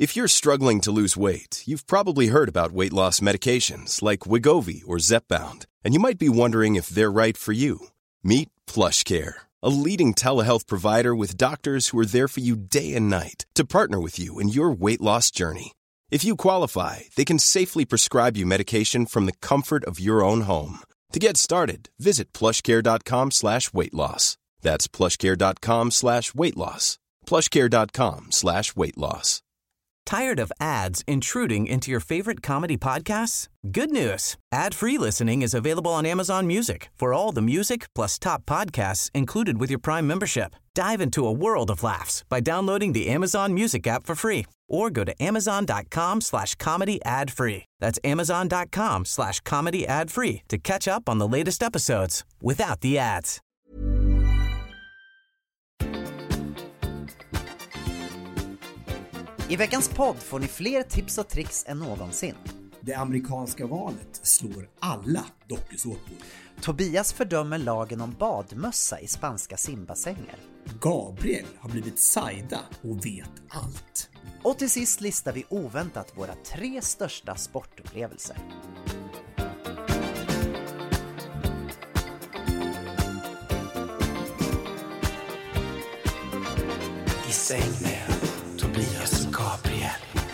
If you're struggling to lose weight, you've probably heard about weight loss medications like Wegovy or Zepbound, and you might be wondering if they're right for you. Meet PlushCare, a leading telehealth provider with doctors who are there for you day and night to partner with you in your weight loss journey. If you qualify, they can safely prescribe you medication from the comfort of your own home. To get started, visit plushcare.com/weightloss. That's plushcare.com/weightloss. plushcare.com/weightloss. Tired of ads intruding into your favorite comedy podcasts? Good news. Ad-free listening is available on Amazon Music for all the music plus top podcasts included with your Prime membership. Dive into a world of laughs by downloading the Amazon Music app for free or go to amazon.com/comedy ad-free. That's amazon.com/comedy ad-free to catch up on the latest episodes without the ads. I veckans podd får ni fler tips och tricks än någonsin. Det amerikanska valet slår alla dokusåpor. Tobias fördömer lagen om badmössa i spanska simbassänger. Gabriel har blivit Saida och vet allt. Och till sist listar vi oväntat våra 3 största sportupplevelser. I säng med Tobias och Gabriel.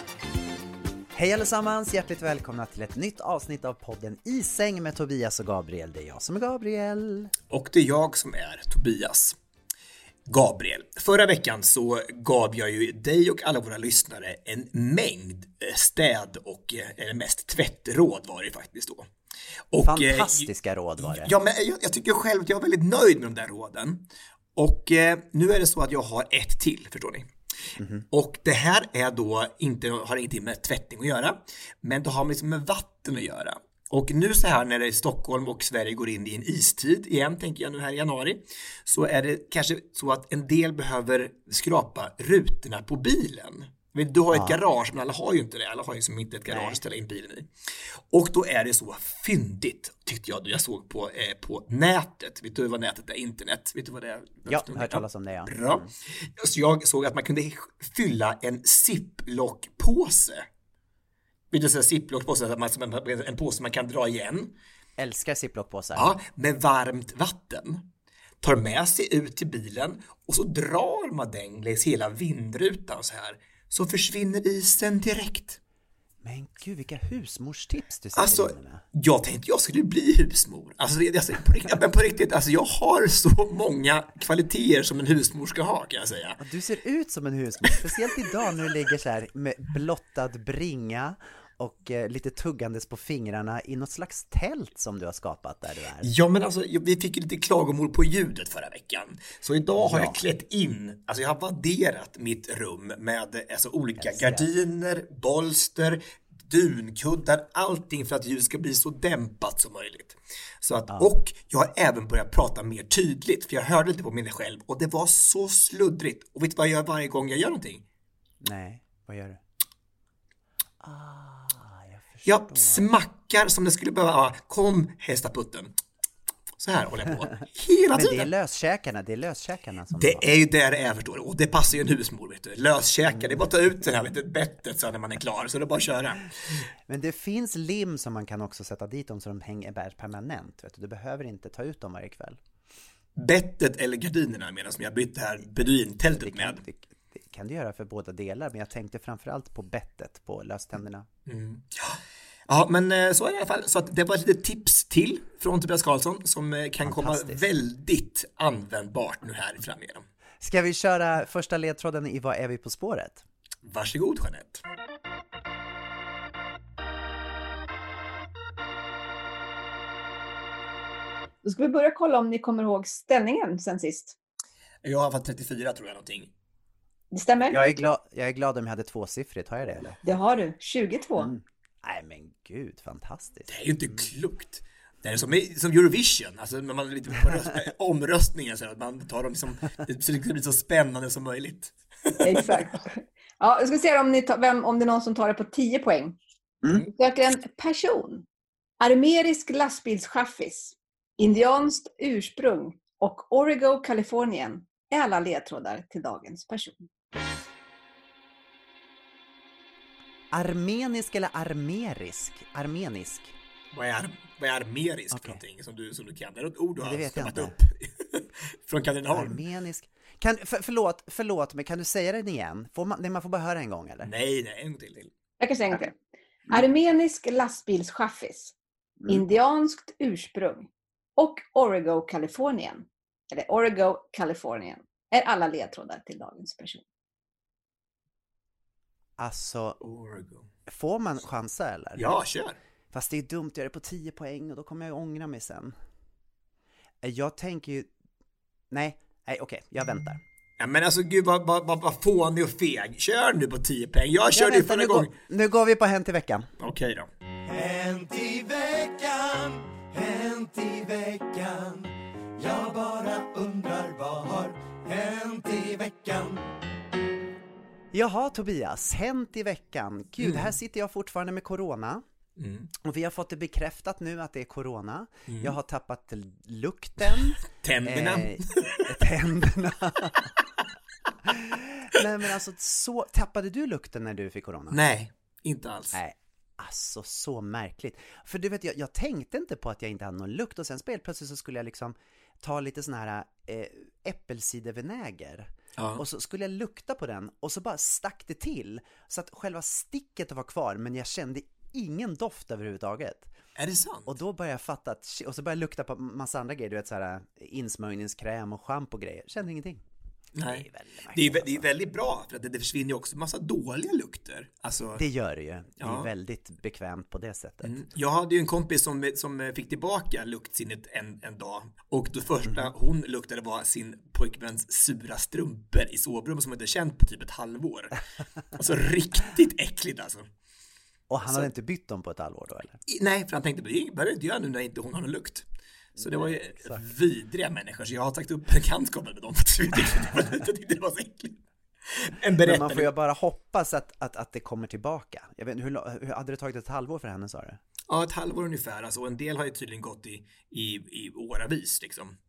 Hej allesammans, hjärtligt välkomna till ett nytt avsnitt av podden I säng med Tobias och Gabriel. Det är jag som är Gabriel. Och det är jag som är Tobias. Gabriel, förra veckan så gav jag ju dig och alla våra lyssnare en mängd städ- och mest tvättråd var det faktiskt då. Och, fantastiska råd var det. Ja, men jag tycker själv att jag är väldigt nöjd med de där råden. Och nu är det så att jag har ett till, förstår ni. Mm-hmm. Och det här är då har ingenting med tvättning att göra, men det har liksom med vatten att göra. Och nu så här när det är Stockholm och Sverige går in i en istid igen, tänker jag nu här i januari, så är det kanske så att en del behöver skrapa rutorna på bilen. Men du har ett garage, men alla har ju inte det. Alla har ju som inte ett garage att ställa in bilen i. Och då är det så fyndigt, tyckte jag. Jag såg på nätet. Vet du vad nätet är? Internet. Vet du vad det är? Ja, jag har hört talas om det, ja. Bra. Så jag såg att man kunde fylla en ziplock-påse. Vet du, så ziplock-påse, en påse man kan dra igen. Älskar ziplock-påsar. Ja, med varmt vatten. Tar med sig ut till bilen och så drar man den längs hela vindrutan så här. Så försvinner isen direkt. Men gud, vilka husmorstips du säger. Alltså, jag tänkte jag skulle bli husmor. Alltså, på riktigt, alltså, jag har så många kvaliteter som en husmor ska ha, kan jag säga. Du ser ut som en husmor, speciellt idag när du ligger så här med blottad bringa och lite tuggandes på fingrarna i något slags tält som du har skapat där du är. Ja, men alltså, vi fick ju lite klagomål på ljudet förra veckan. Så idag har jag klätt in, alltså jag har vadderat mitt rum med alltså, olika gardiner, bolster, dunkuddar, allting för att ljudet ska bli så dämpat som möjligt. Så att, och jag har även börjat prata mer tydligt, för jag hörde lite på mig själv och det var så sluddrigt. Och vet du vad jag gör varje gång jag gör någonting? Nej, vad gör du? Jag smackar som det skulle behöva. Kom, hästaputten. Så här håller jag på hela tiden. Men det är löskäkarna som det är ju där det är, förstår du. Och det passar ju en husmor, vet du. Löskäkar, det är bara att ta ut den här lite bettet så när man är klar. Så det är bara att köra. Men det finns lim som man kan också sätta dit dem så de hänger bär permanent, vet du. Du behöver inte ta ut dem varje kväll. Bettet eller gardinerna medan som jag bytte här beduintältet med. Det kan du göra för båda delar, men jag tänkte framförallt på bettet, på löständerna. Mm. Ja, men så är det i alla fall. Så att det var ett litet tips till från Tobias Karlsson som kan komma väldigt användbart nu här framigenom. Ska vi köra första ledtråden i Vad är vi på spåret? Varsågod, Jeanette. Då ska vi börja kolla om ni kommer ihåg ställningen sen sist. Jag har fått 34 tror jag någonting. Det stämmer. Jag är glad om jag hade tvåsiffrigt, har jag det eller? Det har du, 22. Nej men gud, fantastiskt. Det är ju inte klokt. Det är som Eurovision, alltså när man lite på omröstningar så att man tar dem som det blir så spännande som möjligt. Exakt. Ja, jag ska se om det är någon som tar det på 10 poäng. Vi söker en person. Armerisk lastbilschaffis. Indianskt ursprung och Oregon, Kalifornien är alla ledtrådar till dagens person. Armenisk eller armerisk? Armenisk. Vad är armerisk för Okej. någonting som du kan? Det är något ord du Det har vet jag släppt inte. upp från Katrineholm. Armenisk. Förlåt, men kan du säga den igen? Man får bara höra en gång, eller? Nej, en gång till. Jag kan säga en gång till. Armenisk lastbilschaffis. Indianskt ursprung. Och Oregon, Kalifornien. Eller Oregon, Kalifornien. Är alla ledtrådar till dagens person. Alltså, Oregon. får man chansa eller? Ja, kör. Fast det är dumt att göra det på 10 poäng och då kommer jag ångra mig sen. Jag tänker ju... Nej, okej, jag väntar. Ja, men alltså gud vad fånig och feg. Kör nu på 10 poäng. Jag körde ju förra gången. Nu går vi på Hänt i veckan. Okej då. Hänt i veckan. Jag bara undrar vad har hänt i veckan. Jaha Tobias, Hänt i veckan. Gud, här sitter jag fortfarande med corona. Och vi har fått det bekräftat nu att det är corona. Jag har tappat lukten. Tänderna. Tänderna. Nej men alltså, tappade du lukten när du fick corona? Nej, inte alls. Nej, alltså så märkligt. För du vet, jag tänkte inte på att jag inte hade någon lukt. Och sen plötsligt så skulle jag liksom ta lite sån här äppelcidervinäger. Ja. Och så skulle jag lukta på den. Och så bara stack det till. Så att själva sticket var kvar. Men jag kände ingen doft överhuvudtaget. Är det sant? Och då började jag fatta att, och så började jag lukta på massa andra grejer. Du vet, så här insmörjningskräm och shampoo och grejer. Kände ingenting. Nej, Det är det är väldigt bra för att det försvinner ju också massa dåliga lukter. Alltså, Det gör det ju. Det Ja. är väldigt bekvämt på det sättet. Jag hade ju en kompis som fick tillbaka luktsinnet en dag och det första hon luktade var sin pojkväns sura strumpor i sovrummet som hon inte känt på typ ett halvår. Alltså riktigt äckligt alltså. Och han hade inte bytt dem på ett halvår då eller? Nej, för han tänkte det behöver inte göra nu när inte hon har någon lukt. Så det var ju vidriga människor, så jag har tagit upp bekantskapen med dem för jag tyckte det var så äckligt. Men man får ju bara hoppas att det kommer tillbaka. Jag vet, hur hade det tagit ett halvår för henne, sa du? Ja, ett halvår ungefär. Alltså, en del har ju tydligen gått i åravis liksom.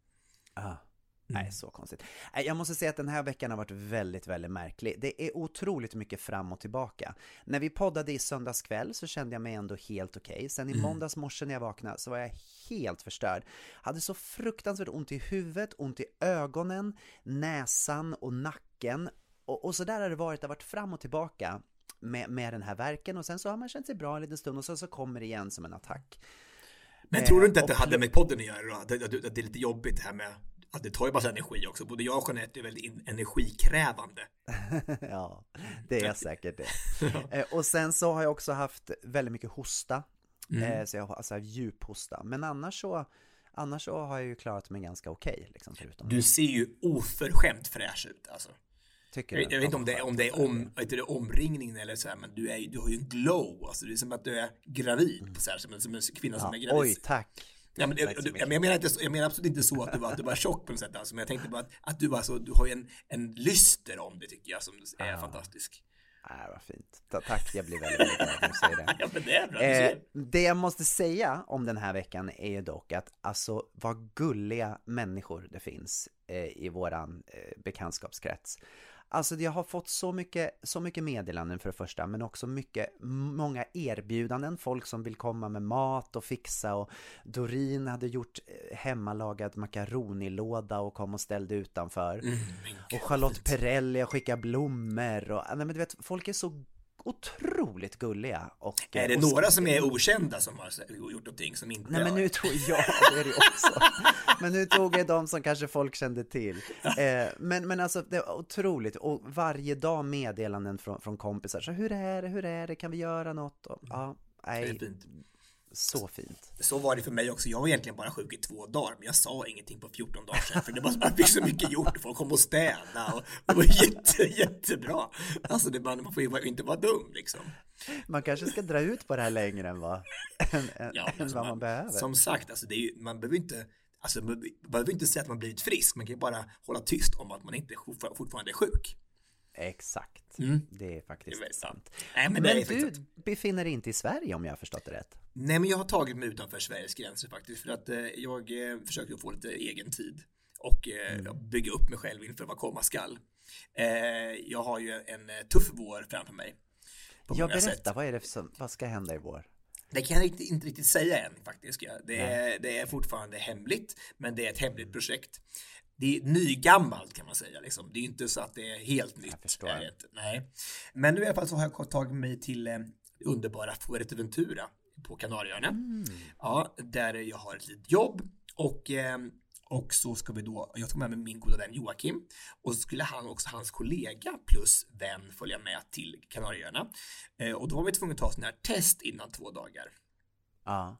Nej, så konstigt. Jag måste säga att den här veckan har varit väldigt, väldigt märklig. Det är otroligt mycket fram och tillbaka. När vi poddade i söndags kväll så kände jag mig ändå helt okej. Sen i måndags morse när jag vaknade så var jag helt förstörd. Hade så fruktansvärt ont i huvudet, ont i ögonen, näsan och nacken. Och så där har det varit fram och tillbaka med den här verken. Och sen så har man känt sig bra en liten stund och så kommer det igen som en attack. Men tror du inte att det hade med podden att göra då? Att det är lite jobbigt det här med att det tar ju bara energi också. Både jag och Jeanette är väldigt energikrävande. Ja, det är säkert det. Och sen så har jag också haft väldigt mycket hosta. Så jag har alltså djup hosta. Men annars så har jag ju klarat mig ganska okej. Liksom, förutom Du ser ju oförskämt fräsch ut alltså. Tycker Jag vet inte om det är omringningen eller så här, men du har ju en glow. Alltså, det är som att du är gravid på så här, som en kvinna som är gravid. Oj, tack. Ja, men jag menar absolut inte så att du var tjock på något sätt alltså, men jag tänkte bara att du har ju en lyster om det tycker jag som är fantastisk. Vad fint. Tack, jag blir väldigt, väldigt glad när du säger det. Ja, men det är bra. Det jag måste säga om den här veckan är ju dock att alltså vad gulliga människor det finns i våran bekantskapskrets. Alltså jag har fått så mycket meddelanden för det första, men också många erbjudanden, folk som vill komma med mat och fixa, och Doreen hade gjort hemmalagad makaronilåda och kom och ställde utanför. Och Charlotte Perrelli skickade blommor och nej, men du vet, folk är så otroligt gulliga. Och är det några som är okända som har gjort någonting som inte... Nej, men nu tog jag det är det också. Men nu tog jag de som kanske folk kände till. Men alltså det är otroligt. Och varje dag meddelanden från kompisar. Så hur är det? Kan vi göra något? Och, ja, nej, det är fint. Så fint. Så var det för mig också. Jag var egentligen bara sjuk i 2 dagar, men jag sa ingenting på 14 dagar sedan, för det var man fick så mycket gjort. Folk kom och städa och det var jättebra. Alltså man får ju inte vara dum liksom. Man kanske ska dra ut på det här längre än vad man behöver. Som sagt, alltså man behöver inte säga att man blivit frisk. Man kan ju bara hålla tyst om att man inte fortfarande är sjuk. Exakt, det är faktiskt sant. Nej, men du befinner dig inte i Sverige om jag har förstått det rätt. Nej, men jag har tagit mig utanför Sveriges gränser faktiskt, för att jag försöker få lite egen tid och bygga upp mig själv inför vad komma skall. Jag har ju en tuff vår framför mig. på Jag många berätta, sätt. vad ska hända i vår? Det kan jag inte riktigt säga än faktiskt. Det är fortfarande hemligt, men det är ett hemligt projekt. Det är nygammalt kan man säga. Liksom. Det är inte så att det är helt nytt. Jag förstår. Nej. Men nu i alla fall så har jag tagit mig till underbara Fuerteventura på Kanarieöarna. Ja, där jag har ett litet jobb och så ska vi då, jag tog med mig min goda vän Joakim och så skulle hans kollega plus vän följa med till Kanarieöarna. Och då var vi tvungna att ta sån här test innan 2 dagar. Ja.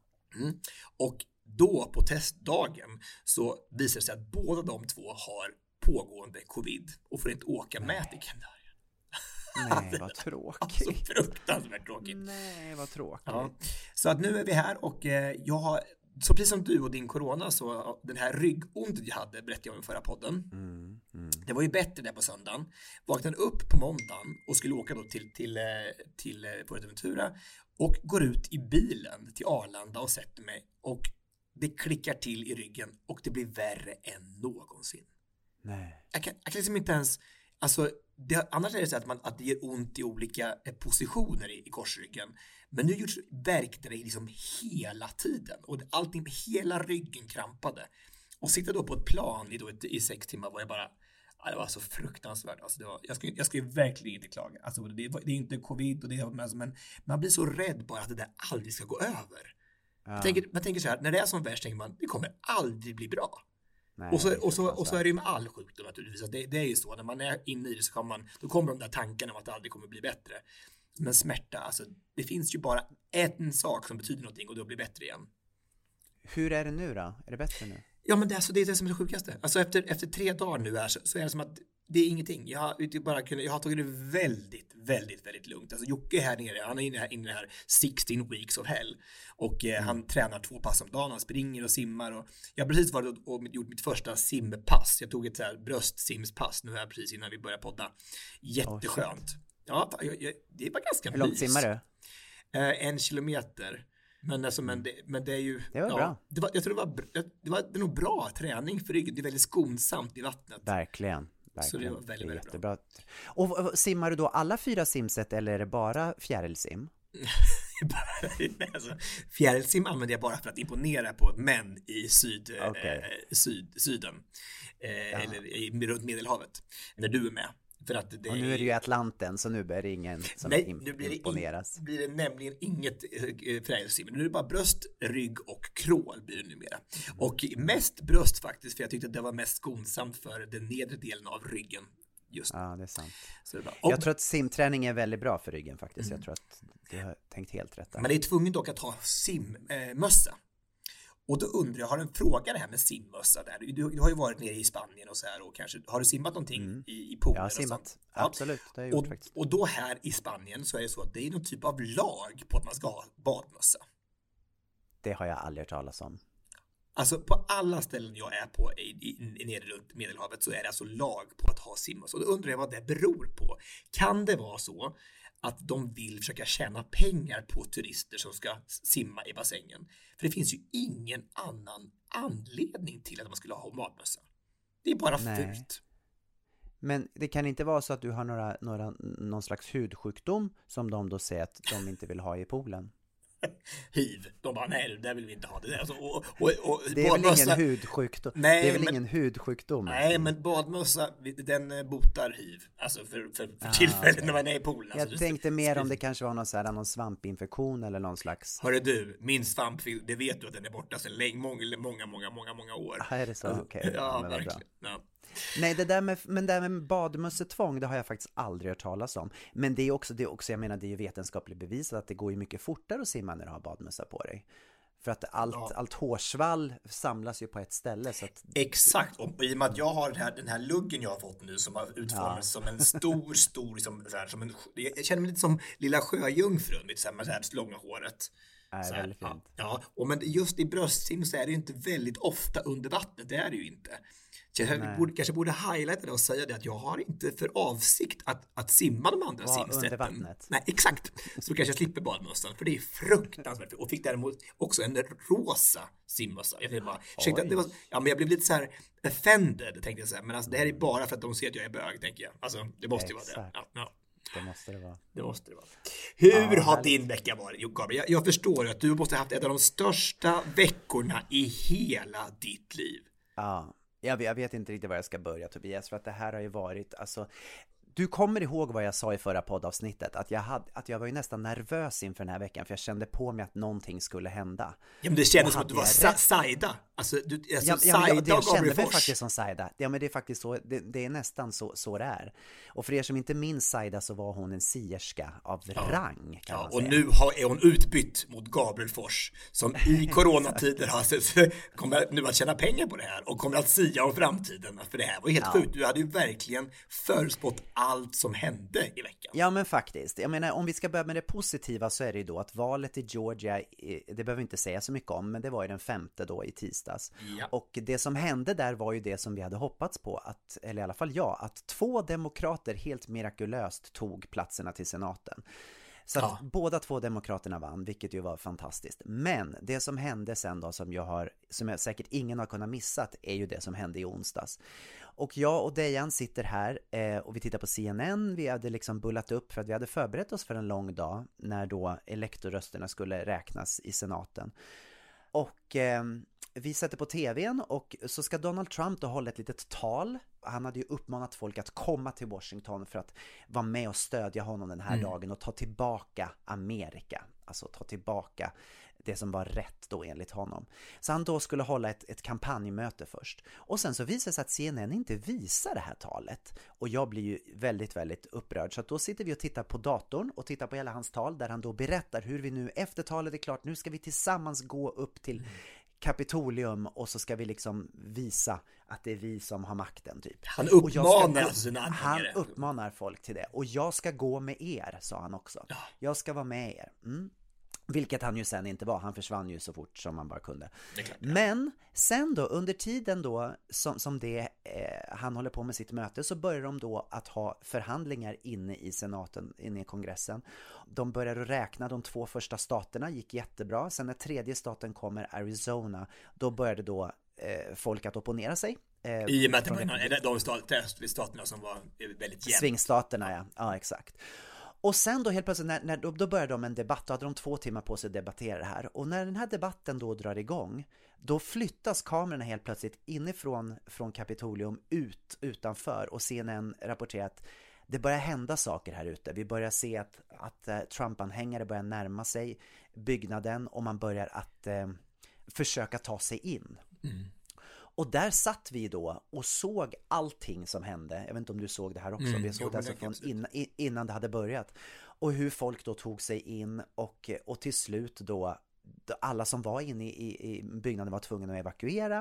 Och då på testdagen så visar det sig att båda de två har pågående covid och får inte åka med till Kanarieöarna. Nej, vad tråkigt. Alltså fruktansvärt tråkigt. Nej, vad tråkigt. Ja. Så att nu är vi här och jag har, så precis som du och din corona, så den här ryggontet jag hade berättade jag om i förra podden. Det var ju bättre där på söndagen. Vaknade upp på måndagen och skulle åka då till Fuerteventura och går ut i bilen till Arlanda och sätter mig och det klickar till i ryggen och det blir värre än någonsin. Nej. Jag kan liksom inte ens, alltså annars är det så att det gör ont i olika positioner i korsryggen. Men nu verkade det liksom hela tiden och allting, hela ryggen krampade. Och sitta då på ett plan i 6 timmar var jag bara, det var så fruktansvärt. Alltså jag skulle verkligen inte klaga. Alltså det är inte covid och det, men man blir så rädd bara att det där aldrig ska gå över. Ja. Man tänker så här, när det är som värst tänker man, det kommer aldrig bli bra. Nej, och så är det ju med all sjukdom naturligtvis. Det är ju så, när man är inne i det så då kommer de där tankarna om att det aldrig kommer bli bättre. Men smärta, alltså det finns ju bara en sak som betyder någonting och då blir det bättre igen. Hur är det nu då? Är det bättre nu? Ja, men det är det som är det sjukaste. Alltså efter 3 dagar nu här så är det som att det är ingenting. Jag har tagit det väldigt, väldigt, väldigt lugnt. Alltså Jocke här nere, han är inne i det här 16 weeks of hell. Och han tränar 2 pass om dagen, han springer och simmar. Och jag har precis varit och gjort mitt första simpass. Jag tog ett så här bröstsimspass nu här precis innan vi började podda. Jätteskönt. Ja, det var ganska Hur långt simmar du? 1 kilometer. Men det är ju... Det var bra. Jag tror det var nog bra träning för ryggen. Det är väldigt skonsamt i vattnet. Verkligen. Så det var väldigt, väldigt jättebra. Bra. Och simmar du då alla 4 simset eller är det bara fjärilsim? Alltså, fjärilsim använder jag bara för att imponera på män i syden. Eller runt Medelhavet. När du är med. För att och nu är det ju Atlanten, så nu är det ingen som imponeras. Nu blir det nämligen inget fjärilsim. Nu är det bara bröst, rygg och krål blir det numera. Och mest bröst faktiskt, för jag tyckte att det var mest skonsamt för den nedre delen av ryggen. Just. Ja, det är sant. Så det är bra. Jag tror att simträning är väldigt bra för ryggen faktiskt. Jag tror att du har tänkt helt rätt där. Men det är tvungen dock att ha simmössa. Och då undrar jag, har en fråga det här med simmössa där. Du har ju varit nere i Spanien och så här och kanske, har du simmat någonting i poolen? Jag har simmat, absolut, det har jag gjort faktiskt. Och då här i Spanien så är det så att det är någon typ av lag på att man ska ha badmössa. Det har jag aldrig hört talas om. Alltså på alla ställen jag är på nere runt Medelhavet så är det alltså lag på att ha simmössa. Och då undrar jag vad det beror på. Kan det vara så att de vill försöka tjäna pengar på turister som ska simma i bassängen? För det finns ju ingen annan anledning till att man skulle ha badmössa. Det är bara fult. Men det kan inte vara så att du har någon slags hudsjukdom som de då säger att de inte vill ha i poolen? HIV. De bara, nej, det vill vi inte ha. Det, alltså, det är väl ingen hudsjukdom? Nej, det är väl ingen hudsjukdom? Nej, men badmössa, den botar HIV. Alltså för tillfället när man är i poolen. Jag tänkte mer om det kanske var någon svampinfektion eller någon slags... Hörru du, min svamp, det vet du att den är borta sedan många år. Är det så? Alltså, okej. Ja, verkligen. Ja. Nej, det där med badmössetvång, det har jag faktiskt aldrig hört talas om. Men det är också, jag menar, det är ju vetenskapligt bevisat att det går ju mycket fortare att simma när du har badmössa på dig. För att allt hårsvall samlas ju på ett ställe. Så att... Exakt, och i och med att jag har den här luggen jag har fått nu som har utformats som en stor liksom, jag känner mig lite som lilla sjöjungfrun med det här långa håret. Nej, väldigt fint. Ja, men just i bröstsim så är det ju inte väldigt ofta under vattnet, det är det ju inte. Jag kanske borde highlighta det och säga det att jag har inte för avsikt att simma de andra simsätten. Nej, exakt. Så kanske jag slipper badmössan, för det är fruktansvärt. Och fick däremot också en rosa simmössa. Jag bara, men jag blev lite så här offended, tänkte jag så här. Men alltså, det här är bara för att de ser att jag är bög, tänker jag. Alltså, det måste ju vara det. Ja. Det måste det vara. Det måste det vara. Hur har din vecka varit, Gabriel? Jag förstår att du måste ha haft en av de största veckorna i hela ditt liv. Ja, jag vet inte riktigt var jag ska börja, Tobias, för att det här har ju varit, alltså, du kommer ihåg vad jag sa i förra poddavsnittet, att jag var ju nästan nervös inför den här veckan, för jag kände på mig att någonting skulle hända. Ja, men det kändes som att du var Saida. Alltså, Saida det kände mig faktiskt som Saida. Ja, men det är faktiskt så, det är nästan så det är. Och för er som inte minns Saida, så var hon en sierska av rang, kan man säga. Och nu är hon utbytt mot Gabriel Fors, som i coronatider kommer nu att tjäna pengar på det här och kommer att sia om framtiden. För det här var helt sjukt. Du hade ju verkligen förutspått allt som hände i veckan. Ja, men faktiskt. Jag menar, om vi ska börja med det positiva, så är det ju då att valet i Georgia, det behöver vi inte säga så mycket om, men det var ju den 5:e då i tisdags. Ja. Och det som hände där var ju det som vi hade hoppats på, eller i alla fall att 2 demokrater helt mirakulöst tog platserna till senaten. Så att båda 2 demokraterna vann, vilket ju var fantastiskt. Men det som hände sen då, som jag säkert ingen har kunnat missat, är ju det som hände i onsdags. Och jag och Dejan sitter här och vi tittar på CNN. Vi hade liksom bullat upp för att vi hade förberett oss för en lång dag när då elektorrösterna skulle räknas i senaten. Och vi sätter på tvn, och så ska Donald Trump då hålla ett litet tal. Han hade ju uppmanat folk att komma till Washington för att vara med och stödja honom den här dagen och ta tillbaka Amerika. Alltså ta tillbaka det som var rätt då enligt honom. Så han då skulle hålla ett kampanjmöte först. Och sen så visar det sig att CNN inte visar det här talet. Och jag blir ju väldigt, väldigt upprörd. Så att då sitter vi och tittar på datorn och tittar på hela hans tal, där han då berättar hur vi nu efter talet är klart, nu ska vi tillsammans gå upp till Kapitolium och så ska vi liksom visa att det är vi som har makten typ. Han uppmanar sina anhängare. Han uppmanar folk till det. Och jag ska gå med er, sa han också. Ja. Jag ska vara med er. Vilket han ju sen inte var. Han försvann ju så fort som man bara kunde. Men sen då, under tiden då som han håller på med sitt möte, så börjar de då att ha förhandlingar inne i senaten, inne i kongressen. De börjar att räkna de 2 första staterna, gick jättebra. Sen när 3:e staten kommer, Arizona, då började då folk att opponera sig. I och med att det var de staterna som var väldigt jämnt. Svingstaterna, ja exakt. Och sen då helt plötsligt, då började de en debatt. Då hade de 2 timmar på sig att debattera det här. Och när den här debatten då drar igång, då flyttas kamerorna helt plötsligt från Kapitolium utanför. Och CNN rapporterar att det börjar hända saker här ute. Vi börjar se att Trump-anhängare börjar närma sig byggnaden. Och man börjar att försöka ta sig in. Och där satt vi då och såg allting som hände. Jag vet inte om du såg det här också. Vi såg det alltså från innan det hade börjat. Och hur folk då tog sig in och till slut då alla som var inne i byggnaden var tvungna att evakuera.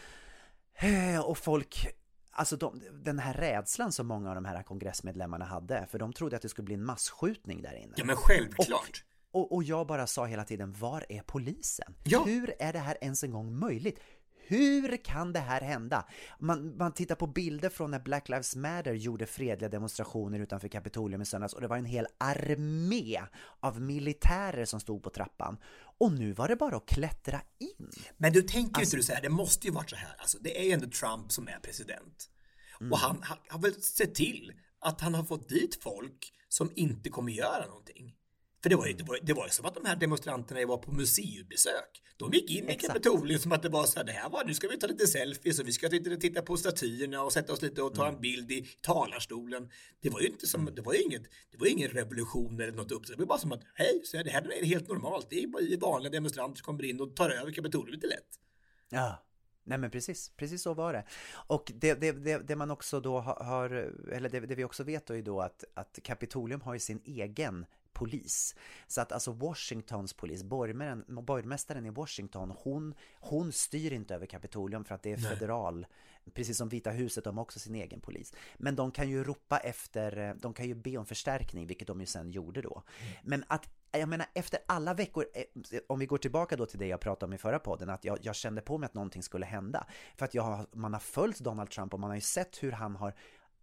Och folk, alltså den här rädslan som många av de här kongressmedlemmarna hade, för de trodde att det skulle bli en massskjutning där inne. Ja, men självklart. Och jag bara sa hela tiden, var är polisen? Ja. Hur är det här ens en gång möjligt? Hur kan det här hända? Man tittar på bilder från när Black Lives Matter gjorde fredliga demonstrationer utanför Kapitolium i söndags, och det var en hel armé av militärer som stod på trappan. Och nu var det bara att klättra in. Men du tänker inte du säga, det måste ju varit så här. Alltså, det är ju ändå Trump som är president. Och han har väl sett till att han har fått dit folk som inte kommer göra någonting. För det var ju som att de här demonstranterna var på museibesök. De gick in i Kapitolium som att det var så här, nu ska vi ta lite selfies och vi ska titta på statyerna och sätta oss lite och ta en bild i talarstolen. Det var ju inte som, det var ju ingen revolution eller något uppdrag. Det var bara som att, hej, så det här är helt normalt. Det är bara vanliga demonstranter som kommer in och tar över Kapitolium lite lätt. Ja. Nej, men precis så var det. Och det man också då har, eller det vi också vet då är då att Kapitolium har ju sin egen polis. Så att alltså Washingtons polis, borgmästaren i Washington, hon styr inte över Kapitolium för att det är federal. Precis som Vita huset, de har också sin egen polis. Men de kan ju de kan ju be om förstärkning, vilket de ju sen gjorde då. Men jag menar, efter alla veckor, om vi går tillbaka då till det jag pratade om i förra podden, att jag kände på mig att någonting skulle hända. För att man har följt Donald Trump och man har ju sett hur han har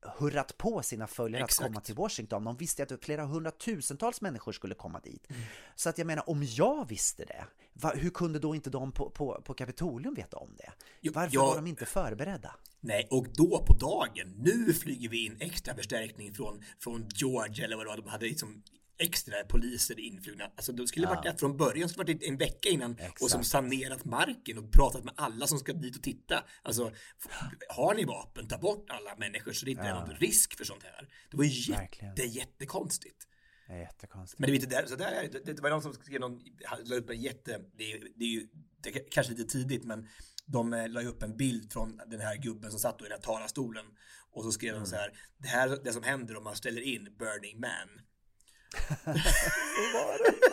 hurrat på sina följare Exakt. att komma till Washington. De visste att flera hundratusentals människor skulle komma dit. Så att jag menar, om jag visste det, hur kunde då inte de på Kapitolium veta om det? Varför var de inte förberedda? Nej, och då på dagen, nu flyger vi in extra förstärkning från Georgia eller vad det var, de hade liksom extra poliser influgna. Alltså de skulle varit där från början, skulle varit en vecka innan. Exakt. Och som sanerat marken och pratat med alla som ska dit och titta. Alltså, har ni vapen, ta bort alla människor så det inte är någon risk för sånt här. Det var ju jättekonstigt. Det är jättekonstigt. Men det var inte där, så där, det var någon som skrev la upp en det är kanske lite tidigt, men de la upp en bild från den här gubben som satt i den här talarstolen och så skrev de så här: det som händer om man ställer in Burning Man. Så var det.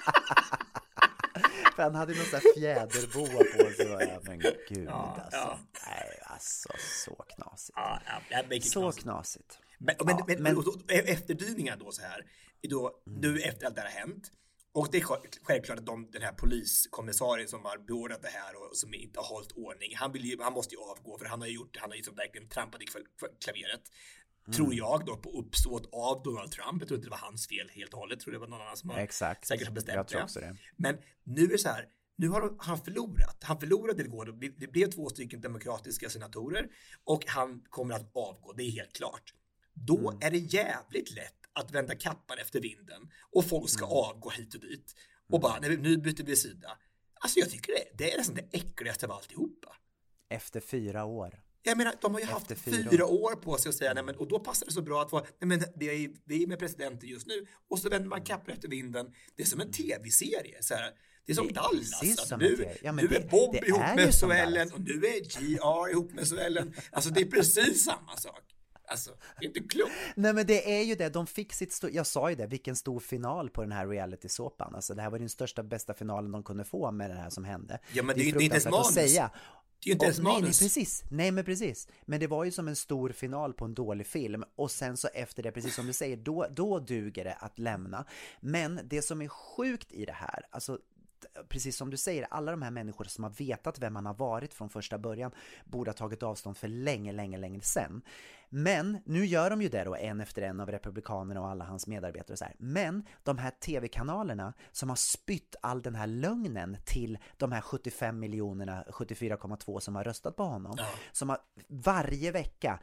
För han hade någon sån här fjäderboa på sig. Men gud, alltså. Ja. Nej, alltså så knasigt. Så knasigt. Men efterdyningar då så här. Nu efter allt det här har hänt. Och det är självklart att den här poliskommissarien som har beordrat det här och som inte har hållit ordning, han måste ju avgå, för han har ju verkligen trampat i klaveret. Tror jag då, på uppsåt av Donald Trump. Jag tror inte det var hans fel helt och hållet. Jag tror det var någon annan som säkert har bestämt det. Men nu är det så här, nu har han förlorat. Han förlorade igår. Det blev 2 demokratiska senatorer och han kommer att avgå, det är helt klart. Då är det jävligt lätt att vända kappan efter vinden och folk ska avgå hit och dit och bara, nu byter vi sida. Alltså jag tycker det är nästan det äckligaste av alltihopa. Efter 4 år. Jag menar, de har ju haft 4 år på sig att säga, nej, men, och då passar det så bra att vara, nej, men vi är med presidenten just nu, och så vänder man kappan efter vinden. Det är som en tv-serie, så här. Det är som Dallas. Alltså, nu är Bob ihop med Suellen och nu är GR ihop med Suellen. Alltså det är precis samma sak. Alltså, det är inte klokt. Nej, men det är ju det, de fick jag sa ju det, vilken stor final på den här reality-såpan. Alltså det här var den största, bästa finalen de kunde få med det här som hände. Ja, men det är inte ens manus. Säga. Det är ju inte ens manus. Nej, precis. Men det var ju som en stor final på en dålig film. Och sen så efter det, precis som du säger, då duger det att lämna. Men det som är sjukt i det här, alltså precis som du säger, alla de här människor som har vetat vem man har varit från första början borde ha tagit avstånd för länge sedan. Men nu gör de ju det då, en efter en av republikanerna och alla hans medarbetare och så här. Men de här tv-kanalerna som har spytt all den här lögnen till de här 75 miljonerna, 74,2 som har röstat på honom, som har varje vecka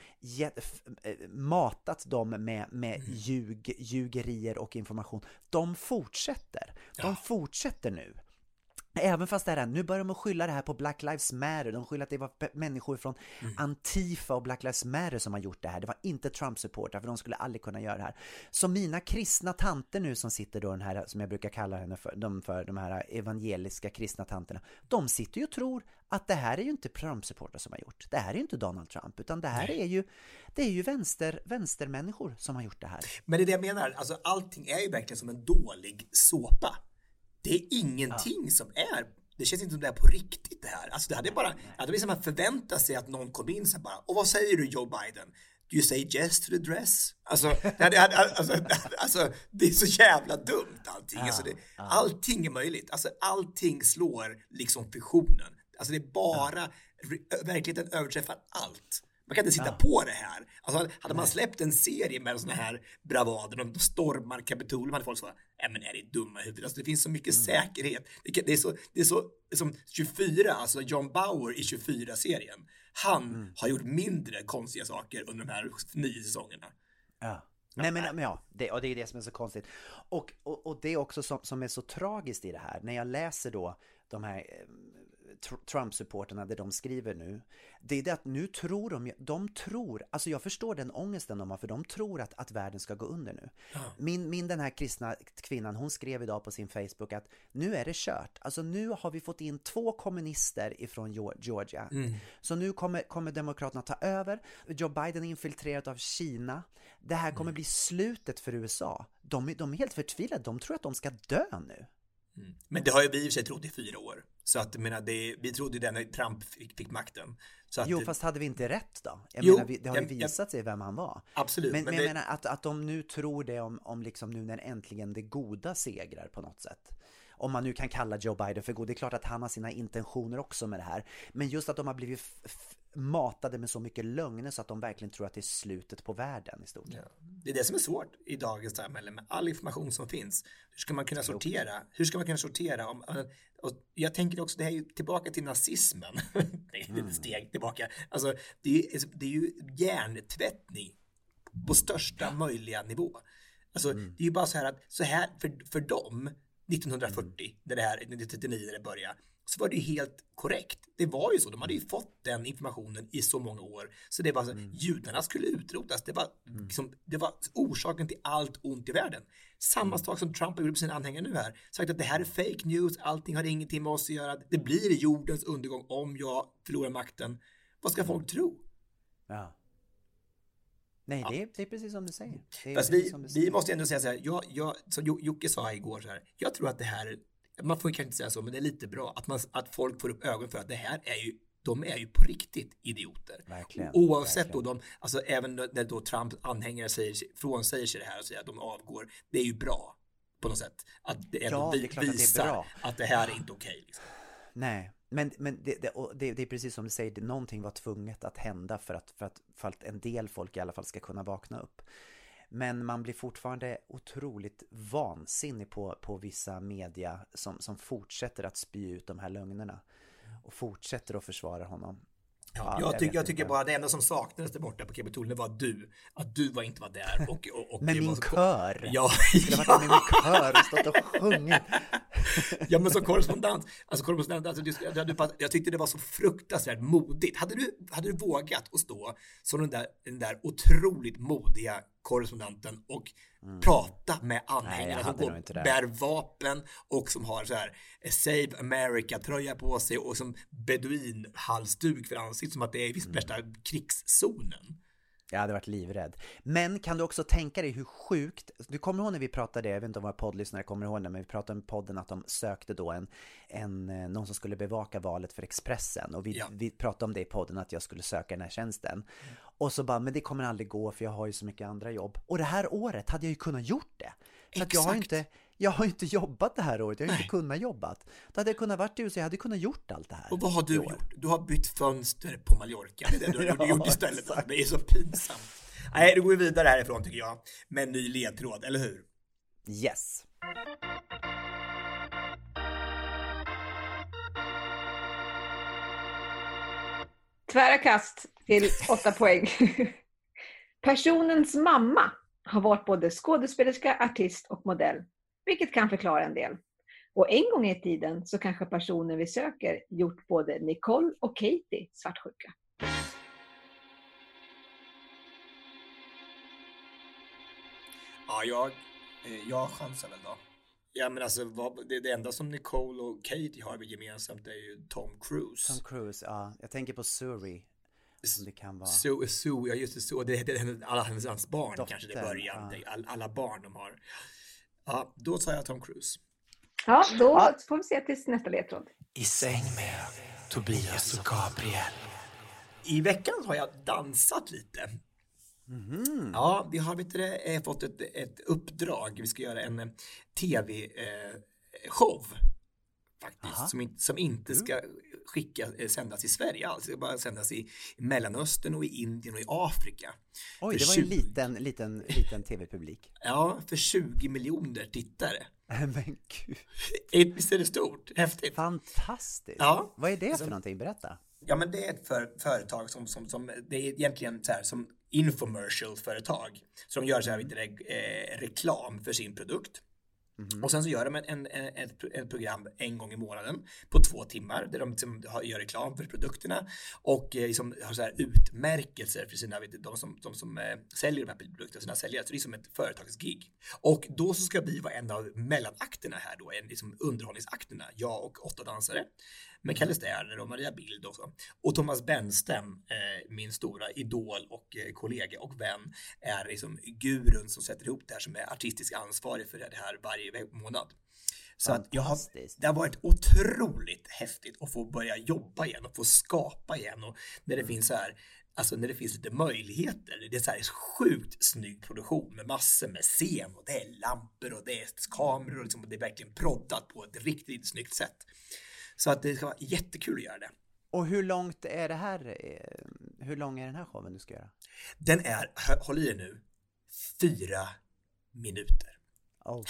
matat dem med ljugerier och information. De fortsätter nu. Även fast det här, nu börjar de skylla det här på Black Lives Matter. De skyller att det var människor från Antifa och Black Lives Matter som har gjort det här. Det var inte Trump-supportrar, för de skulle aldrig kunna göra det här. Så mina kristna tanter nu som sitter då, den här, som jag brukar kalla henne för de här evangeliska kristna tanterna, de sitter ju och tror att det här är ju inte Trump-supportrar som har gjort. Det här är ju inte Donald Trump, utan det här är ju vänstermänniskor som har gjort det här. Men det är det jag menar, alltså allting är ju verkligen som en dålig såpa. Det är ingenting som är, det känns inte som det är på riktigt det här. Alltså det hade bara, att det blir som att förvänta sig att någon kom in så bara, och vad säger du Joe Biden? Do you say yes to the dress? Alltså det är så jävla dumt allting. Alltså allting är möjligt. Alltså allting slår liksom fiktionen. Alltså det är bara, verkligheten överträffar allt. Man kan inte sitta på det här. Alltså hade man släppt en serie med såna här bravader, de stormar Kapitolium, hade folk sagt, men är det dumma huvudet? Alltså det finns så mycket säkerhet. Det är så som 24, alltså John Bauer i 24-serien. Han har gjort mindre konstiga saker under de här 9 säsongerna. Ja. Nej, men det är det som är så konstigt. Och det är också som är så tragiskt i det här. När jag läser då de här Trump-supporterna, där de skriver nu, det är det att nu tror de tror, alltså jag förstår den ångesten de har, för de tror att världen ska gå under nu. Min den här kristna kvinnan, hon skrev idag på sin Facebook att nu är det kört. Alltså nu har vi fått in 2 kommunister ifrån Georgia. Så nu kommer demokraterna ta över. Joe Biden är infiltrerad av Kina. Det här kommer bli slutet för USA. De är helt förtvivlade. De tror att de ska dö nu. Men det har ju vi i och för sig trott i 4 år. Så att vi trodde ju det när Trump fick makten. Så att fast hade vi inte rätt då? Det har ju visat sig vem han var. Absolut. Men jag menar att de nu tror det om liksom nu när äntligen det goda segrar på något sätt. Om man nu kan kalla Joe Biden för god. Det är klart att han har sina intentioner också med det här. Men just att de har blivit matade med så mycket lögner så att de verkligen tror att det är slutet på världen i stort. Ja. Det är det som är svårt i dagens samhälle med all information som finns. Hur ska man kunna sortera? Hur ska man kunna sortera? Och jag tänker också, det här är ju tillbaka till nazismen. Det är ett steg tillbaka. Alltså, det är ju hjärntvättning på största möjliga nivå. Alltså, det är ju bara så här att för dem 1940, när det här 1939 när det började, så var det ju helt korrekt. Det var ju så, de hade ju fått den informationen i så många år. Så det var så, judarna skulle utrotas. Det var orsaken till allt ont i världen. Samma sak som Trump har gjort på sina anhängare nu här. Sagt att det här är fake news, allting har ingenting med oss att göra. Det blir jordens undergång om jag förlorar makten. Vad ska folk tro? Ja. Nej, det är precis som du säger. Fast vi måste ändå säga så här, som Jocke sa igår så här, jag tror att det här, man får kanske inte säga så, men det är lite bra att folk får upp ögon för att det här är ju, de är ju på riktigt idioter. Verkligen, oavsett verkligen. Då alltså även när då Trump anhängare frånsäger sig det här och säger att de avgår, det är ju bra på något sätt. Att det ändå visar att det här är inte okej. Liksom. Nej, men det är precis som du säger, någonting var tvunget att hända för att en del folk i alla fall ska kunna vakna upp. Men man blir fortfarande otroligt vansinnig på vissa media som fortsätter att spy ut de här lögnerna och fortsätter att försvara honom. Ja, jag tycker bara det enda som saknades där borta på Kapitolium var att du inte var där. Och men min kör! Ja, skulle ha varit med min kör och stått och sjungit. Ja, men som korrespondent, jag tyckte det var så fruktansvärt modigt. Hade du vågat att stå som den där otroligt modiga korrespondenten och prata med anhängare som bär vapen och som har så här Save America-tröja på sig och som beduinhalsduk för ansiktet, som att det är värsta krigszonen. Jag hade varit livrädd. Men kan du också tänka dig hur sjukt, du kommer ihåg när vi pratade, jag vet inte om våra poddlyssnare kommer ihåg det, men vi pratade om podden att de sökte då någon som skulle bevaka valet för Expressen, och vi pratade om det i podden att jag skulle söka den här tjänsten. Och så bara, men det kommer aldrig gå för jag har ju så mycket andra jobb. Och det här året hade jag ju kunnat gjort det. Så att jag har inte jobbat det här året. Jag har inte kunnat jobbat. Då hade jag kunnat varit i USA, jag hade kunnat gjort allt det här. Och vad har du gjort? Du har bytt fönster på Mallorca. Det är det du har gjort istället. Det är så pinsamt. Nej, då går vi vidare härifrån tycker jag. Med en ny ledtråd, eller hur? Yes. Tvära kast till 8 poäng. Personens mamma har varit både skådespelerska, artist och modell, vilket kan förklara en del. Och en gång i tiden så kanske personen vi söker gjort både Nicole och Katie svartsjuka. Ja, jag chansar väl då. Ja, men alltså det enda som Nicole och Katie har gemensamt är ju Tom Cruise. Tom Cruise, ja. Jag tänker på Suri. Det kan vara ja just det, så det är alla hans barn dotter, kanske det början. Ja. Alla barn de har. Ja, då tar jag Tom Cruise. Ja, då får vi se till nästa ledtråd. I säng med Tobias och Gabriel. I veckan har jag dansat lite. Mm. Ja, vi har fått ett uppdrag. Vi ska göra en tv-show faktiskt, som inte ska sändas i Sverige alls. Det ska bara sändas i Mellanöstern och i Indien och i Afrika. Oj, det var en liten tv-publik. Ja, för 20 miljoner tittare. Men gud. Visst är det stort, häftigt. Fantastiskt. Ja. Vad är det för någonting? Berätta. Ja, men det är ett företag som det är egentligen så här som infomercial-företag. Så de gör så här reklam för sin produkt. Mm-hmm. Och sen så gör de ett program en gång i månaden på 2 timmar där de liksom gör reklam för produkterna och liksom har så här utmärkelser för de som säljer de här produkterna, sina säljare. Så det är som ett företagsgig. Och då så ska vi vara en av mellanakterna här då, liksom underhållningsakterna, jag och 8 dansare. Med Kalle Sterner och Maria Bild också. Och Thomas Benstem, min stora idol och kollega och vän, är liksom gurun som sätter ihop det här, som är artistisk ansvarig för det här varje månad. Så att det har varit otroligt häftigt att få börja jobba igen och få skapa igen. Och när det finns så här, alltså när det finns lite möjligheter. Det är så här sjukt snygg produktion med massor med scen och det är lampor och det är kameror och det är verkligen proddat på ett riktigt snyggt sätt. Så att det ska vara jättekul att göra det. Och hur långt är det här? Hur lång är den här showen du ska göra? Den är, håll i er nu, 4 minuter. Oh,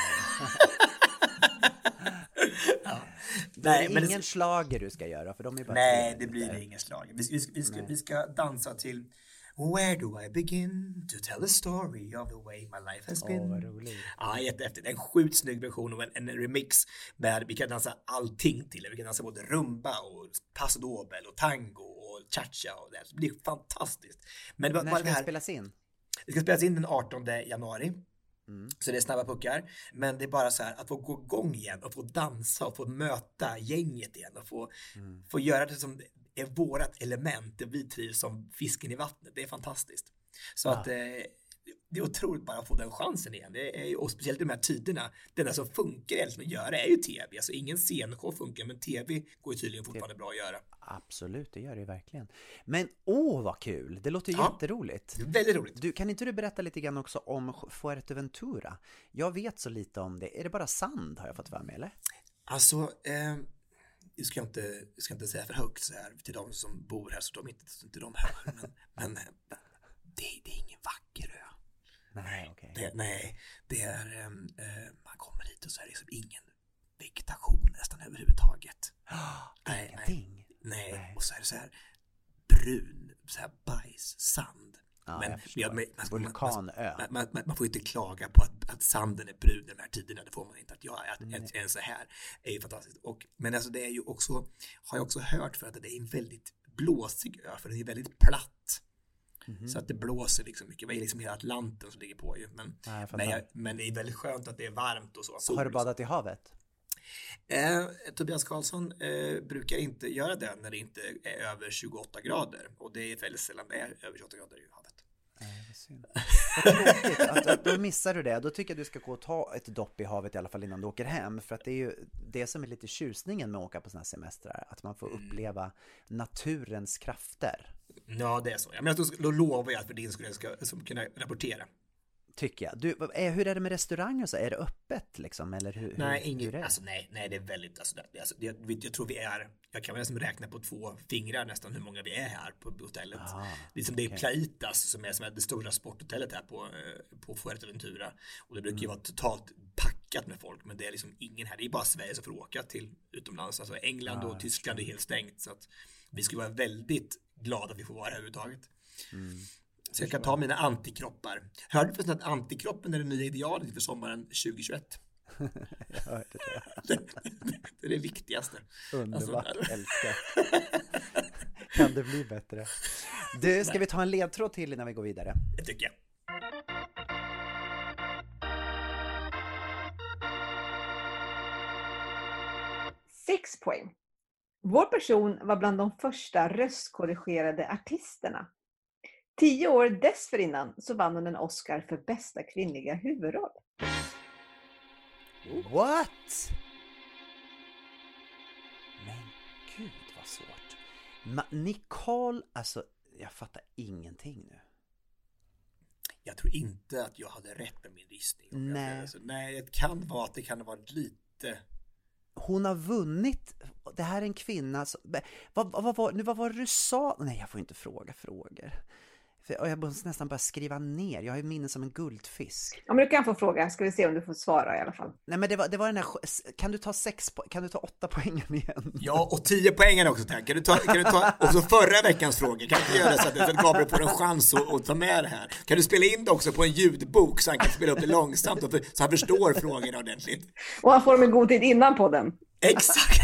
Ja. Nej, men ingen slager du ska göra, för de är bara nej, det blir det ingen slager. Vi ska dansa till Where do I begin to tell a story of the way my life has been? Vad roligt. Ja, jättehäftigt. En sjukt snygg version och en remix där vi kan dansa allting till det. Vi kan dansa både rumba och paso doble och tango och cha-cha och det. Så det blir fantastiskt. Men när ska det spelas in? Det ska spelas in den 18 januari. Så det är snabba puckar. Men det är bara så här att få gå igång igen och få dansa och få möta gänget igen och få göra det som är vårat element, det vi trivs som fisken i vattnet. Det är fantastiskt. Så att det är otroligt bara att få den chansen igen. Det är, och speciellt i de här tiderna, det enda som funkar att göra är ju tv. Alltså ingen scenshow funkar, men tv går ju tydligen fortfarande bra att göra. Absolut, det gör det verkligen. Men vad kul, det låter jätteroligt. Det är väldigt roligt. Kan inte du berätta lite grann också om Fuerteventura? Jag vet så lite om det. Är det bara sand, har jag fått vara med, eller? Alltså, jag ska inte säga för högt så här till de som bor här så de inte de hör. Men det är ingen vacker ö. Nej, okej. Det är man kommer hit och så är det liksom ingen vegetation nästan överhuvudtaget. Ingenting? Nej, och så är det så här brun, så här bajssand. Vulkanö. Man får inte klaga på att sanden är brun i de här tiderna. Det får man inte. En så här är ju fantastiskt. Men alltså det är ju också, har jag också hört för att det är en väldigt blåsig ö, för det är väldigt platt. Så att det blåser liksom mycket. Det är liksom hela Atlanten som ligger på ju. Men det är väldigt skönt att det är varmt och så. Har du badat i havet? Tobias Karlsson brukar inte göra det när det inte är över 28 grader. Och det är väldigt sällan det är över 28 grader i havet. Vad synd. Vad tråkigt. Då missar du det. Då tycker jag du ska gå och ta ett dopp i havet i alla fall innan du åker hem. För att det är ju det som är lite tjusningen med att åka på såna här semestrar. Att man får uppleva naturens krafter. Ja, det är så. Men då lovar jag att för din skulle jag ska kunna rapportera. Tycker jag. Hur är det med restauranger så? Är det öppet liksom? Eller nej, nej, det är väldigt jag tror vi är, jag kan väl nästan räkna på 2 fingrar nästan hur många vi är här på hotellet. Det är Plaitas som är det stora sporthotellet här på Fuerteventura, och det brukar ju vara totalt packat med folk, men det är liksom ingen här. Det är bara Sverige som får åka till utomlands. Alltså England och Tyskland är helt stängt, så att vi skulle vara väldigt glada att vi får vara här överhuvudtaget. Så jag kan ta mina antikroppar. Hörde du förresten att antikroppen är det nya idealet för sommaren 2021? Jag hörde det. Det är det viktigaste. Underbart, älskar. Kan det bli bättre? Ska vi ta en ledtråd till innan vi går vidare? Det tycker jag. Sex poäng. Vår person var bland de första röstkorrigerade artisterna. 10 år dessförinnan så vann hon en Oscar för bästa kvinnliga huvudroll. What? Men gud vad svårt. Nicole, alltså jag fattar ingenting nu. Jag tror inte att jag hade rätt med min gissning. Nej, det kan vara att det kan ha varit lite... Hon har vunnit. Det här är en kvinna som... Vad var det du sa? Nej, jag får inte fråga frågor. Jag måste nästan bara skriva ner. Jag har ju minne som en guldfisk. Ja, men du kan få fråga. Ska vi se om du får svara i alla fall. Nej, men det var den här... Kan du ta 8 poängen igen? Ja, och 10 poängen också. Kan du ta också förra veckans frågor? Kan du göra så att Gabriel får en chans att ta med det här? Kan du spela in det också på en ljudbok så han kan spela upp det långsamt så han förstår frågorna ordentligt? Och han får dem i god tid innan podden. Exakt.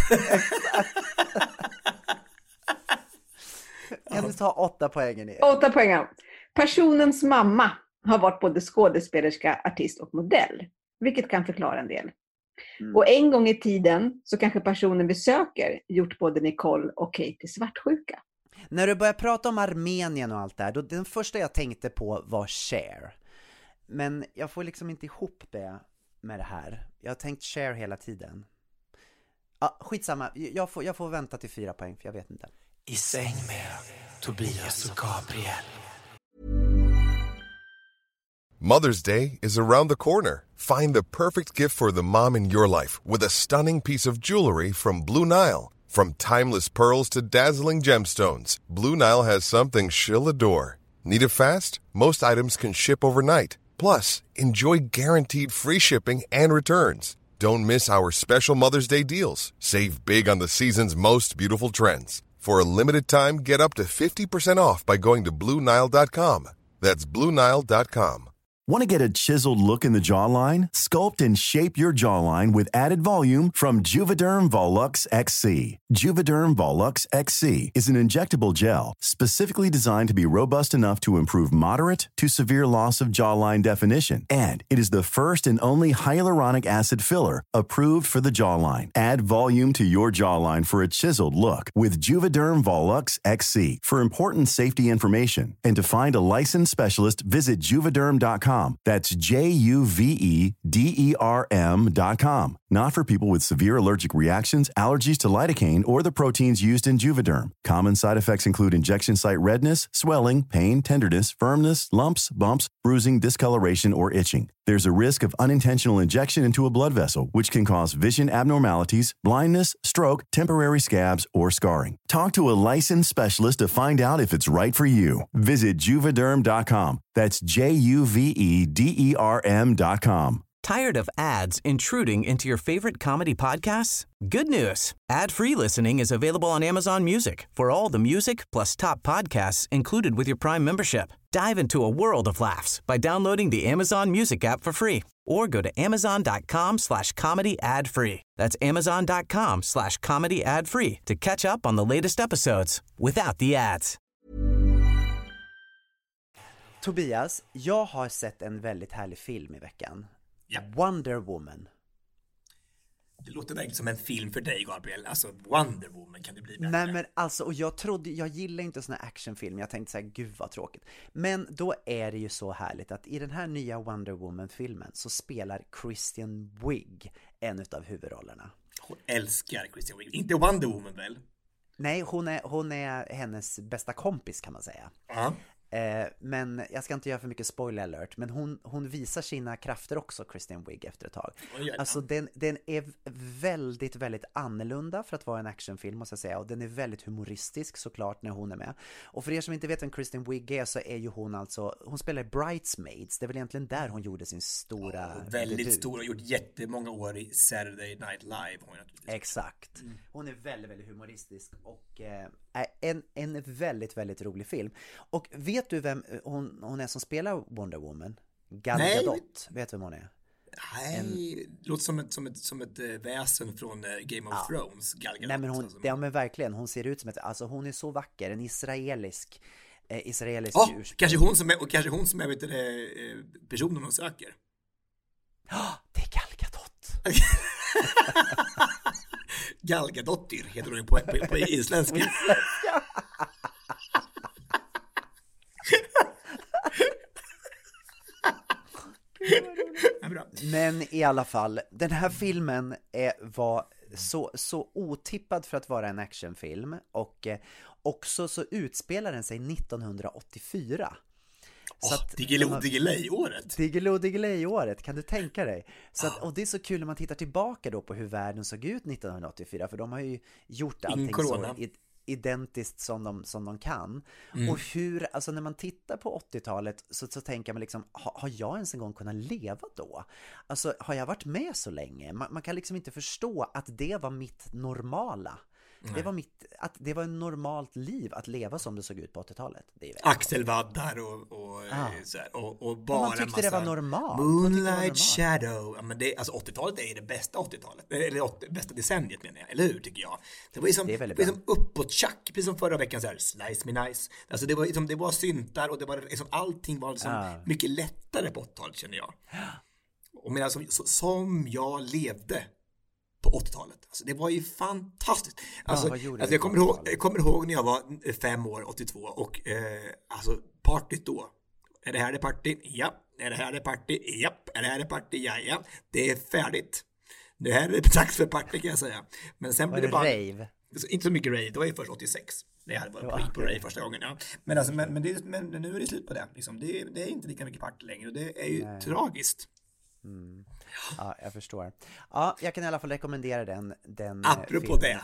Kan du ta 8 poängen igen? 8 poäng. Personens mamma har varit både skådespelerska, artist och modell. Vilket kan förklara en del. Och en gång i tiden så kanske personen vi söker gjort både Nicole och Katie svartsjuka. När du börjar prata om Armenien och allt där, då den första jag tänkte på var Cher. Men jag får liksom inte ihop det med det här. Jag har tänkt Cher hela tiden. Skitsamma, jag får vänta till 4 poäng för jag vet inte. I säng med Tobias och Gabriel. Mother's Day is around the corner. Find the perfect gift for the mom in your life with a stunning piece of jewelry from Blue Nile. From timeless pearls to dazzling gemstones, Blue Nile has something she'll adore. Need it fast? Most items can ship overnight. Plus, enjoy guaranteed free shipping and returns. Don't miss our special Mother's Day deals. Save big on the season's most beautiful trends. For a limited time, get up to 50% off by going to BlueNile.com. That's BlueNile.com. Want to get a chiseled look in the jawline? Sculpt and shape your jawline with added volume from Juvederm Volux XC. Juvederm Volux XC is an injectable gel specifically designed to be robust enough to improve moderate to severe loss of jawline definition. And it is the first and only hyaluronic acid filler approved for the jawline. Add volume to your jawline for a chiseled look with Juvederm Volux XC. For important safety information and to find a licensed specialist, visit Juvederm.com. That's JUVEDERM.com. Not for people with severe allergic reactions, allergies to lidocaine, or the proteins used in Juvederm. Common side effects include injection site redness, swelling, pain, tenderness, firmness, lumps, bumps, bruising, discoloration, or itching. There's a risk of unintentional injection into a blood vessel, which can cause vision abnormalities, blindness, stroke, temporary scabs, or scarring. Talk to a licensed specialist to find out if it's right for you. Visit Juvederm.com. That's JUVEDERM.com. Tired of ads intruding into your favorite comedy podcasts? Good news. Ad-free listening is available on Amazon Music for all the music plus top podcasts included with your Prime membership. Dive into a world of laughs by downloading the Amazon Music app for free or go to amazon.com/comedy ad-free. That's amazon.com/comedy ad-free to catch up on the latest episodes without the ads. Tobias, jag har sett en väldigt härlig film i veckan. Ja. Wonder Woman. Det låter verkligen som en film för dig, Gabriel. Alltså, Wonder Woman kan det bli bättre. Nej men alltså, och jag gillar inte såna actionfilm. Jag tänkte så här, gud vad tråkigt. Men då är det ju så härligt att i den här nya Wonder Woman-filmen så spelar Kristen Wiig en utav huvudrollerna. Hon älskar Kristen Wiig. Inte Wonder Woman väl? Nej, hon är hennes bästa kompis kan man säga. Ja. Men jag ska inte göra för mycket spoiler alert, men hon visar sina krafter också, Kristen Wiig, efter ett tag. Alltså den är väldigt, väldigt annorlunda för att vara en actionfilm, måste jag säga, och den är väldigt humoristisk såklart när hon är med. Och för er som inte vet vem Kristen Wiig är, så är ju hon spelar i Bridesmaids. Det är väl egentligen där hon gjorde sin stora väldigt debut. stor och gjort jättemånga år i Saturday Night Live. Exakt. Hon är väldigt, väldigt humoristisk och en väldigt, väldigt rolig film. Och vet du vem hon är som spelar Wonder Woman? Gal Gadot. Vet du vem hon är? Nej, det låter som ett väsen från Game of Thrones. Gal Gadot. Nej, men men verkligen, hon ser ut som alltså hon är så vacker, en israelisk ursprung. Kanske hon som är vet du, personen hon söker. Det är Gal Gadot. Gal Gadottir heter hon på isländska. Men i alla fall, den här filmen var så otippad för att vara en actionfilm, och också så utspelar den sig 1984. Diggiley-året, kan du tänka dig? Så att, och det är så kul när man tittar tillbaka då på hur världen såg ut 1984, för de har ju gjort allting så identiskt som de kan. Och hur, alltså när man tittar på 80-talet så tänker man liksom, har jag ens en gång kunnat leva då? Alltså, har jag varit med så länge? Man kan liksom inte förstå att det var mitt normala. Det var ett normalt liv att leva som det såg ut på 80-talet. Axelvaddar och bara man tyckte det var normalt. Moonlight Shadow. Ja, men alltså 80-talet är det bästa 80-talet. Eller bästa decenniet menar jag. Eller hur, tycker jag. Det var liksom uppåt tjack. Precis som förra veckan så här, Slice Me Nice. Alltså det var syntar och det var liksom, allting var liksom mycket lättare på 80-talet, känner jag. Och men alltså, som jag levde på 80-talet. Alltså, det var ju fantastiskt. Alltså, jag kommer ihåg när jag var 5 år, 82, och alltså partyt då. Är det här det party? Ja. Är det här det party? Ja. Är det här det party? Ja. Det är färdigt. Det här är dags för party, kan jag säga. Men sen blev det bara rave. Inte så mycket rave. Det var ju först 86. Det hade varit på rave första gången. Ja. Men alltså, men nu är det slut på det. Liksom. Det är inte lika mycket party längre, och det är ju tragiskt. Ja, jag förstår. Ja, jag kan i alla fall rekommendera den apropå det.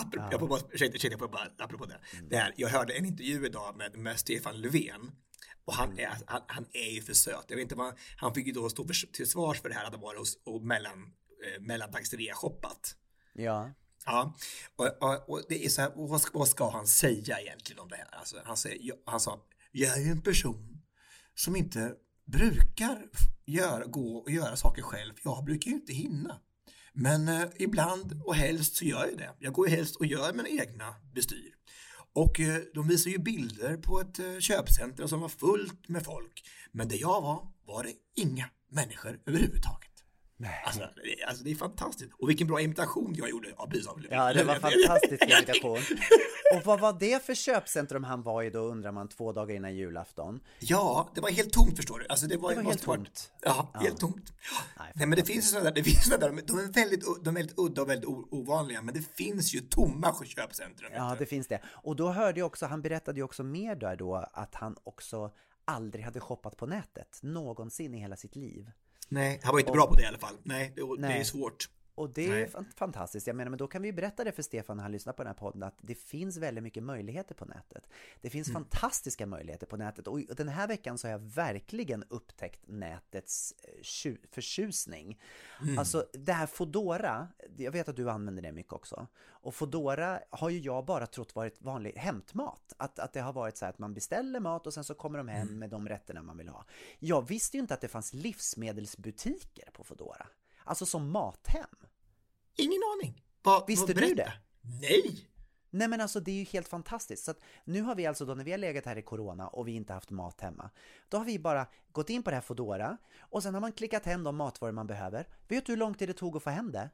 Apropå det. Jag hörde en intervju idag med Stefan Löfven. Och han är ju för söt. Jag vet inte vad, han fick ju då stå till svars för det här att han var och mellandagsrea shoppat. Ja. Ja, och det är så här, vad ska han säga egentligen om det här? Alltså, han sa, jag är en person som inte brukar gå och göra saker själv. Jag brukar ju inte hinna. Men ibland och helst så gör jag det. Jag går ju helst och gör mina egna bestyr. Och de visar ju bilder på ett köpcenter som var fullt med folk. Men där jag var det inga människor överhuvudtaget. Alltså det är fantastiskt. Och vilken bra imitation jag gjorde av Bisav. Ja, det var fantastisk imitation. Och vad var det för köpcentrum han var i då, undrar man, 2 dagar innan julafton? Ja, det var helt tomt, förstår du. Alltså det var helt tomt. Ja, helt tomt. Nej, men det finns ju sådana där, de är väldigt udda och väldigt ovanliga, men det finns ju tomma köpcentrum. Ja, det finns det. Och då hörde jag också, han berättade ju också mer där då, att han också aldrig hade shoppat på nätet någonsin i hela sitt liv. Nej, han var inte bra på det i alla fall. Nej, det är svårt. Och det är fantastiskt. Jag menar, men då kan vi berätta det för Stefan när han lyssnar på den här podden, att det finns väldigt mycket möjligheter på nätet. Det finns fantastiska möjligheter på nätet. Och den här veckan så har jag verkligen upptäckt nätets förtjusning. Alltså det här Foodora, jag vet att du använder det mycket också. Och Foodora har ju jag bara trott varit vanlig hämtmat. Att det har varit så här att man beställer mat och sen så kommer de hem med de rätterna man vill ha. Jag visste ju inte att det fanns livsmedelsbutiker på Foodora. Alltså som mathem. Ingen aning. Visste du det? Nej. Nej, men alltså det är ju helt fantastiskt. Så att nu har vi alltså då, när vi har legat här i corona och vi inte haft mat hemma, då har vi bara gått in på det här Foodora och sen har man klickat hem de matvaror man behöver. Vet du hur lång tid det tog att få hem det?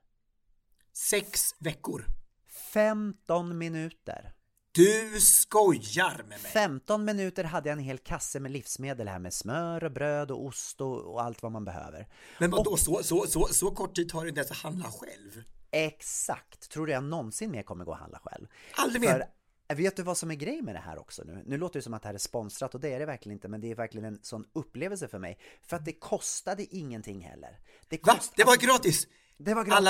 6 veckor. 15 minuter. Du skojar med mig. 15 minuter hade jag en hel kasse med livsmedel här, med smör och bröd och ost och allt vad man behöver. Men vadå, så kort tid tar det inte ens att handla själv? Exakt. Tror du jag någonsin mer kommer gå och handla själv? Aldrig mer. Vet du vad som är grej med det här också nu? Nu låter det som att det här är sponsrat och det är det verkligen inte, men det är verkligen en sån upplevelse för mig. För att det kostade ingenting heller. Det var gratis! Det var gratis. Alla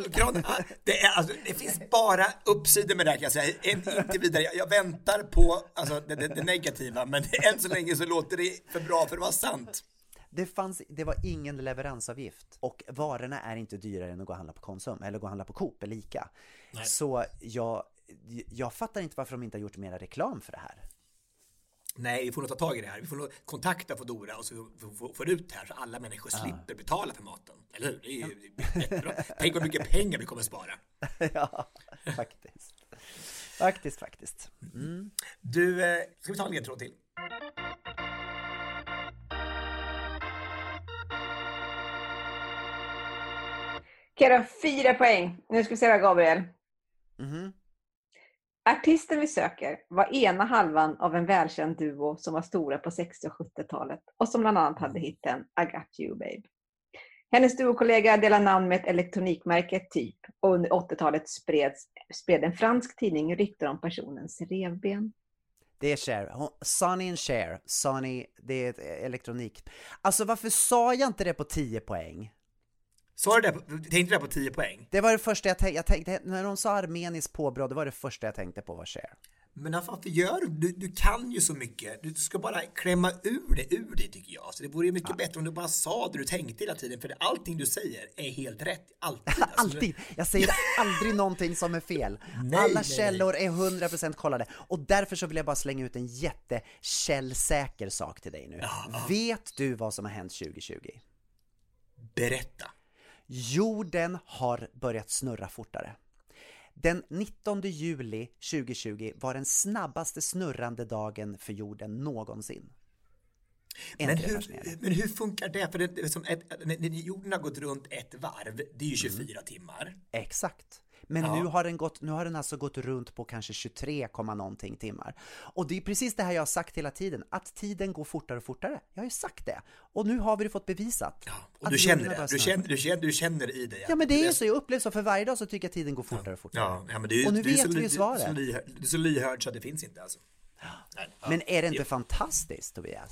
varor, det finns bara uppsidor med det här, kan jag säga. Inte vidare. Jag väntar på det negativa, men än så länge så låter det för bra för att vara sant. Det var ingen leveransavgift och varorna är inte dyrare än att gå och handla på Konsum eller gå och handla på Coop eller Ica. Nej. Så jag fattar inte varför de inte har gjort mera reklam för det här. Nej, vi får nog ta tag i det här. Vi får nog kontakta Foodora och så får ut det här så alla människor slipper betala för maten. Eller hur? Det är ju jättebra. Tänk vad mycket pengar vi kommer spara. Ja, faktiskt. Mm. Du, ska vi ta en ledtråd till? Okej då, 4 poäng. Nu ska vi se, Gabriel. Mhm. Artisten vi söker var ena halvan av en välkänd duo som var stora på 60- och 70-talet och som bland annat hade hitten I Got You Babe. Hennes duokollega delar namn med ett elektronikmärke Typ och under 80-talet spred en fransk tidning rykten om personens revben. Det är Cher. Sonny and Cher. Sonny, det är ett elektronik. Alltså varför sa jag inte det på 10 poäng? Så det, tänkte du på 10 poäng? Det var det första jag tänkte när de sa armeniskt påbrå, det var det första jag tänkte på var Cher. Men varför gör du kan ju så mycket. Du ska bara klämma ur det tycker jag. Så det vore ju mycket bättre om du bara sa det du tänkte hela tiden. För allting du säger är helt rätt. Alltid. Alltså. Alltid. Jag säger aldrig någonting som är fel. Alla källor är 100% kollade. Och därför så vill jag bara slänga ut en jättekällsäker sak till dig nu. Ja. Vet du vad som har hänt 2020? Berätta. Jorden har börjat snurra fortare. Den 19 juli 2020 var den snabbaste snurrande dagen för jorden någonsin. Men hur funkar det? För när jorden har gått runt ett varv, det är ju 24 timmar. Exakt. Men nu har den alltså gått runt på kanske 23, någonting timmar. Och det är precis det här jag har sagt hela tiden. Att tiden går fortare och fortare. Jag har ju sagt det. Och nu har vi det fått bevisat. Ja, och du känner det. Du känner i dig. Ja, men det är ju så. Jag upplever så för varje dag så tycker jag att tiden går fortare och fortare. Ja, men det är, och nu vet vi ju svaret. Du är så lyhörd så att det finns inte alltså. Men är det inte fantastiskt, Tobias?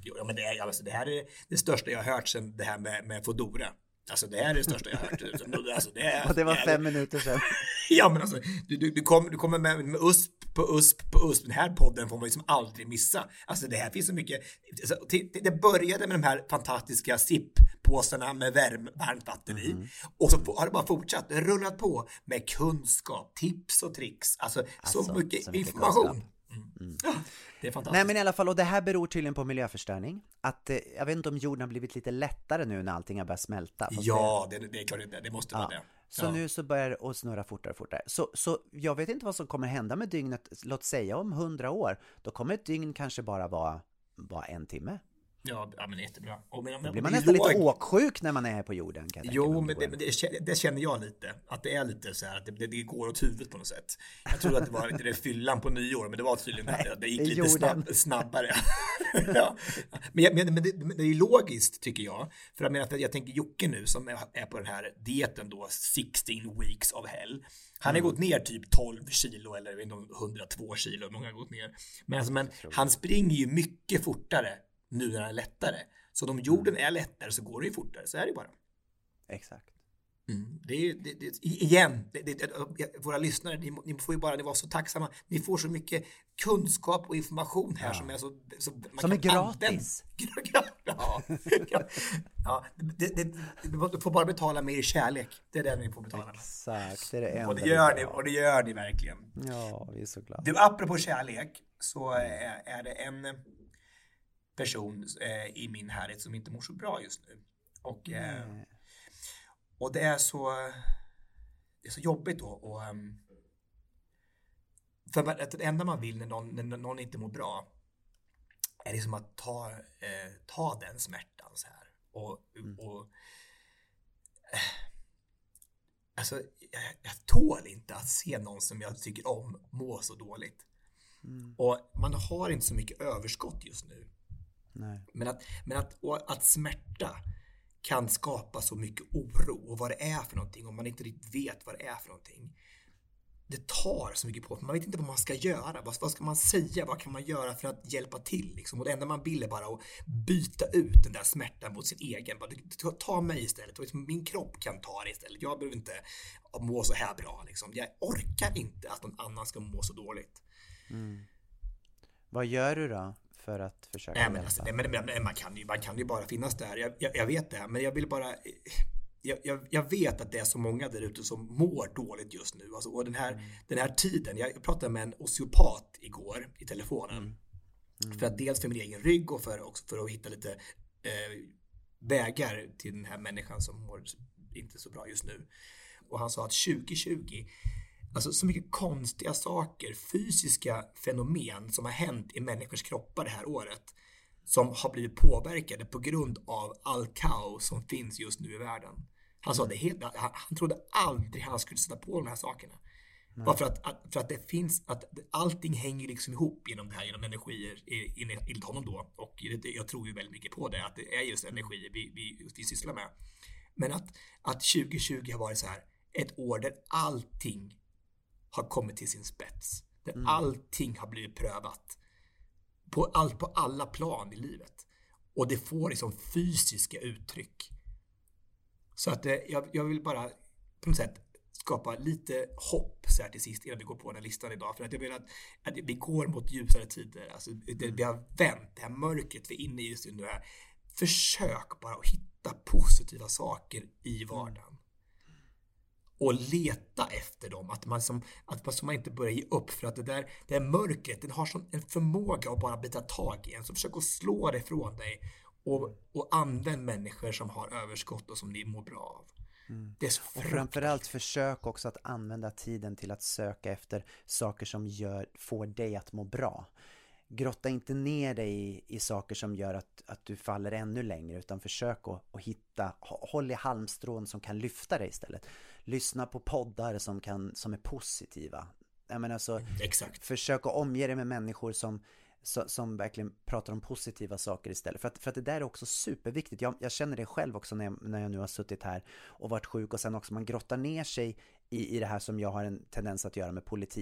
Jo, men det här är det största jag har hört sedan det här med Foodora. Alltså det här är det största jag har hört. Alltså, och det var 5 minuter sedan. Ja, men alltså, du kommer med USP på USP. Den här podden får man liksom aldrig missa. Alltså det här finns så mycket. Alltså, det började med de här fantastiska SIP-påsarna med varmt vatten i. Och så har det bara fortsatt, rullat på med kunskap, tips och tricks. Alltså så mycket information. Det är fantastiskt. Nej, men i alla fall, och det här beror tydligen på miljöförstöring. Att, jag vet inte om jorden har blivit lite lättare nu när allting har börjat smälta. Ja, det är klart det måste vara det. Så nu så börjar det att snurra fortare och fortare. Så jag vet inte vad som kommer hända med dygnet. Låt säga om 100 år. Då kommer ett dygn kanske bara vara 1 timme. Ja, men jättebra. Då blir man nästan lite åksjuk när man är här på jorden. Jo, men det känner jag lite. Att det är lite så här att det går åt huvudet på något sätt. Jag trodde att det var det fyllan på nyår, men det var tydligen att det gick lite snabbare. Ja. Men det är logiskt, tycker jag. För jag tänker Jocke nu som är på den här dieten då, 16 weeks of hell. Han har gått ner typ 12 kilo eller 102 kilo. Många har gått ner. Men han springer ju mycket fortare nu när det är lättare. Så om jorden är lättare så går det ju fortare. Så är det bara. Exakt. Våra lyssnare, ni får ju bara vara så tacksamma. Ni får så mycket kunskap och information här som är så man som är gratis. Du får bara betala med er kärlek. Det är det ni får betala med. Exakt, det är det enda. Och det gör ni verkligen. Ja, vi är så glada. Du, apropå kärlek så är det en person i min härhet som inte mår så bra just nu. Och det är så jobbigt då. Och, för att det enda man vill när någon inte mår bra är liksom att ta den smärtan så här. Alltså, jag tål inte att se någon som jag tycker om må så dåligt. Och man har inte så mycket överskott just nu. Nej. Men att smärta kan skapa så mycket oro och vad det är för någonting, om man inte riktigt vet vad det är för någonting. Det tar så mycket på, för man vet inte vad man ska göra. Vad ska man säga? Vad kan man göra för att hjälpa till? Liksom? Och det enda man vill är bara att byta ut den där smärtan mot sin egen. Ta mig istället. Och min kropp kan ta det istället. Jag behöver inte må så här bra. Liksom. Jag orkar inte att någon annan ska må så dåligt. Vad gör du då för att försöka man kan ju bara finnas där. Jag vet det, men jag vill bara... Jag vet att det är så många där ute som mår dåligt just nu. Alltså, och den här tiden, jag pratade med en osteopat igår i telefonen. För att dels för min egen rygg och för att hitta lite vägar till den här människan som mår inte så bra just nu. Och han sa att 2020, alltså så mycket konstiga saker, fysiska fenomen som har hänt i människors kroppar det här året, som har blivit påverkade på grund av all kaos som finns just nu i världen. Han sa han trodde aldrig han skulle sätta på de här sakerna. Bara för att det finns, att allting hänger liksom ihop genom energier enligt honom då. Och jag tror ju väldigt mycket på det, att det är just energier vi sysslar med. Men att 2020 har varit så här ett år där allting har kommit till sin spets. Där allting har blivit prövat. På alla plan i livet. Och det får liksom fysiska uttryck. Så att jag vill bara på något sätt skapa lite hopp så här till sist innan vi går på den här listan idag. För att jag vill att vi går mot ljusare tider. Alltså, vi har vänt det här mörkret vi är inne i just nu. Försök bara att hitta positiva saker i vardagen. Och leta efter dem. Att man inte börjar ge upp. För att det där mörkret, den har en förmåga att bara bita tag i en. Så försök att slå det ifrån dig. Och använd människor som har överskott och som ni mår bra av. Det är så och framförallt försök också att använda tiden till att söka efter saker som får dig att må bra. Grotta inte ner dig i saker som gör att du faller ännu längre, utan försök att hitta, håll i halmstrån som kan lyfta dig istället. Lyssna på poddar som är positiva. Jag menar, så exakt. Försök att omge dig med människor som verkligen pratar om positiva saker istället. För att det där är också superviktigt. Jag känner det själv också när jag nu har suttit här och varit sjuk, och sen också man grottar ner sig i det här som jag har en tendens att göra med politik.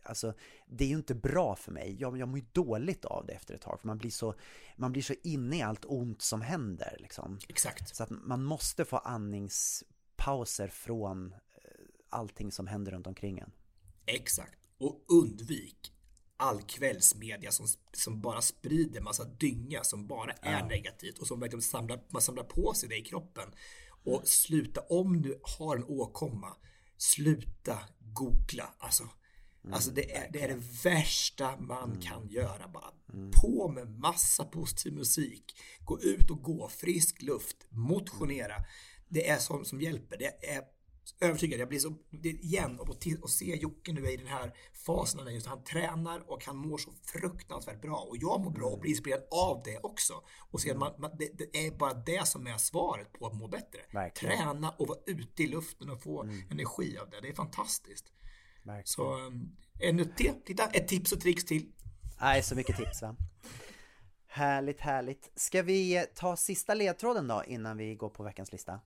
alltså, det är ju inte bra för mig. Jag mår ju dåligt av det efter ett tag, för man blir så inne i allt ont som händer liksom. Exakt. Så att man måste få andningspauser från allting som händer runt omkring en. Exakt. Och undvik all kvällsmedia som bara sprider massa dynga som bara är negativt och som verkligen man samlar på sig det i kroppen. Och sluta, om du har en åkomma, sluta googla. Alltså det är det värsta man kan göra. Bara på med massa positiv musik. Gå ut och gå, frisk luft, motionera. Det är sånt som hjälper. Det är övertygad. Jag blir så igen och se Jocke nu i den här fasen när just han tränar och han mår så fruktansvärt bra, och jag mår bra och blir inspirerad av det också, och se att det är bara det som är svaret på att må bättre. Verkligen. Träna och vara ute i luften och få energi av det. Det är fantastiskt. Verkligen. Så titta, ett tips och tricks till. Nej, så mycket tips, va? Härligt. Ska vi ta sista ledtråden då innan vi går på veckans lista?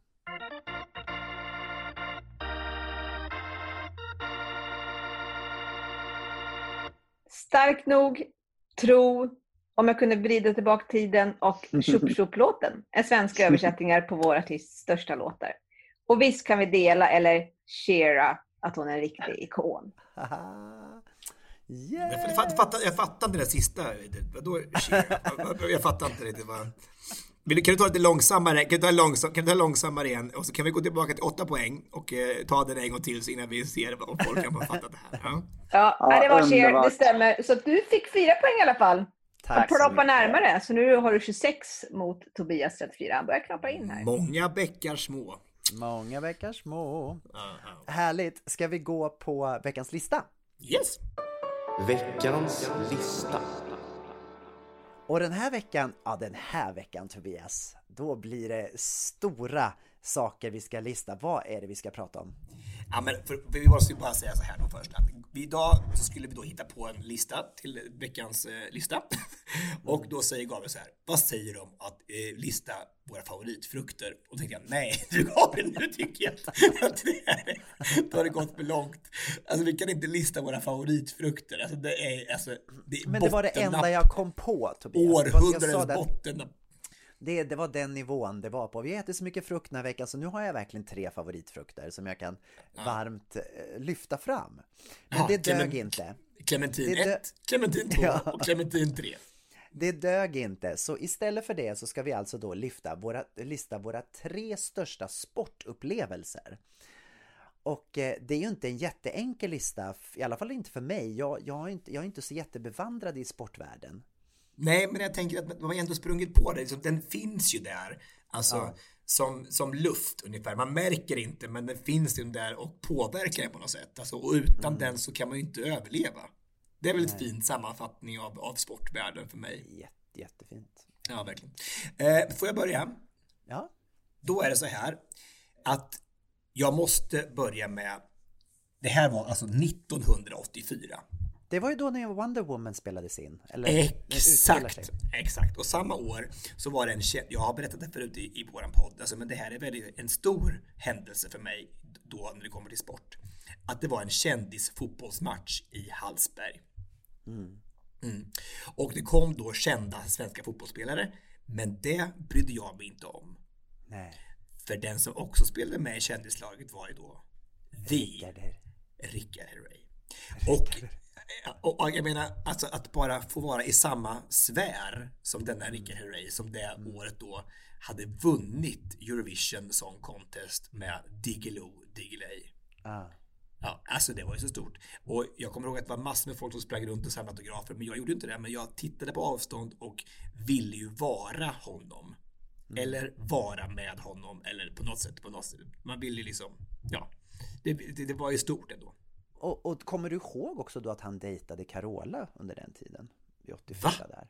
Stark nog, tro, om jag kunde vrida tillbaka tiden, och Tjup-Tjup-låten är svenska översättningar på vår artists största låtar. Och visst kan vi dela eller cheera att hon är en riktig ikon. Yeah. Jag fattar inte det sista. Jag fattar inte riktigt vad. Kan du ta lite långsammare? Kan du ta långsammare igen? Och så kan vi gå tillbaka till 8 poäng och ta den en gång till, så innan vi ser om folk kan fatta det här. Ja, det var cheer, det stämmer. Så du fick 4 poäng i alla fall. Tack. Ploppa närmare. Så nu har du 26 mot Tobias 34. Han börjar knappa in här. Många bäckar små. Många bäckar små. Härligt. Ska vi gå på veckans lista? Yes. Veckans lista. Och den här veckan Tobias, då blir det stora saker vi ska lista. Vad är det vi ska prata om? Ja, men vi måste ju bara säga så här då först, att idag så skulle vi då hitta på en lista till veckans lista. Och då säger Gabriel så här: vad säger de att lista våra favoritfrukter? Och då tänkte jag, nej du Gabriel, nu tycker jag att det har gått för långt. Alltså vi kan inte lista våra favoritfrukter. Alltså det är men det var det enda jag kom på, Tobias. Århundradets bottennapp. Det var den nivån det var på. Vi äter så mycket frukt den här veckan, så nu har jag verkligen 3 favoritfrukter som jag kan varmt lyfta fram. Men det dög inte. Clementin 1, Clementin 2 och Clementin 3. Det dög inte, så istället för det så ska vi alltså då lista våra 3 största sportupplevelser. Och det är ju inte en jätteenkel lista, i alla fall inte för mig. Jag är inte så jättebevandrad i sportvärlden. Nej, men jag tänker att man ändå sprungit på det. Den finns ju där, alltså som luft ungefär. Man märker inte, men den finns ju där och påverkar det på något sätt. Alltså, och utan den så kan man ju inte överleva. Det är väl ett fint sammanfattning av sportvärlden för mig. Jättefint. Ja, verkligen. Får jag börja? Ja. Då är det så här att jag måste börja med, det här var alltså 1984. Det var ju då när Wonder Woman spelades in. Eller exakt. Och samma år så var det jag har berättat det förut i våran podd, alltså, men det här är väldigt en stor händelse för mig då när det kommer till sport. Att det var en kändisfotbollsmatch i Hallsberg. Och det kom då kända svenska fotbollsspelare, men det brydde jag mig inte om. Nej. För den som också spelade med i kändislaget var ju då Rickard Herrey. Och jag menar, alltså att bara få vara i samma sfär som denna Rickard Herrey, som det året då hade vunnit Eurovision Song Contest med Diggiloo Diggiley. Ja, alltså det var ju så stort. Och jag kommer ihåg att det var massor med folk som sprang runt och samlade autografer, men jag gjorde inte det. Men jag tittade på avstånd och ville ju vara honom. Eller vara med honom, eller på något sätt. Man ville ju liksom, ja, det var ju stort ändå. Och kommer du ihåg också då att han dejtade Carola under den tiden? I 84 där.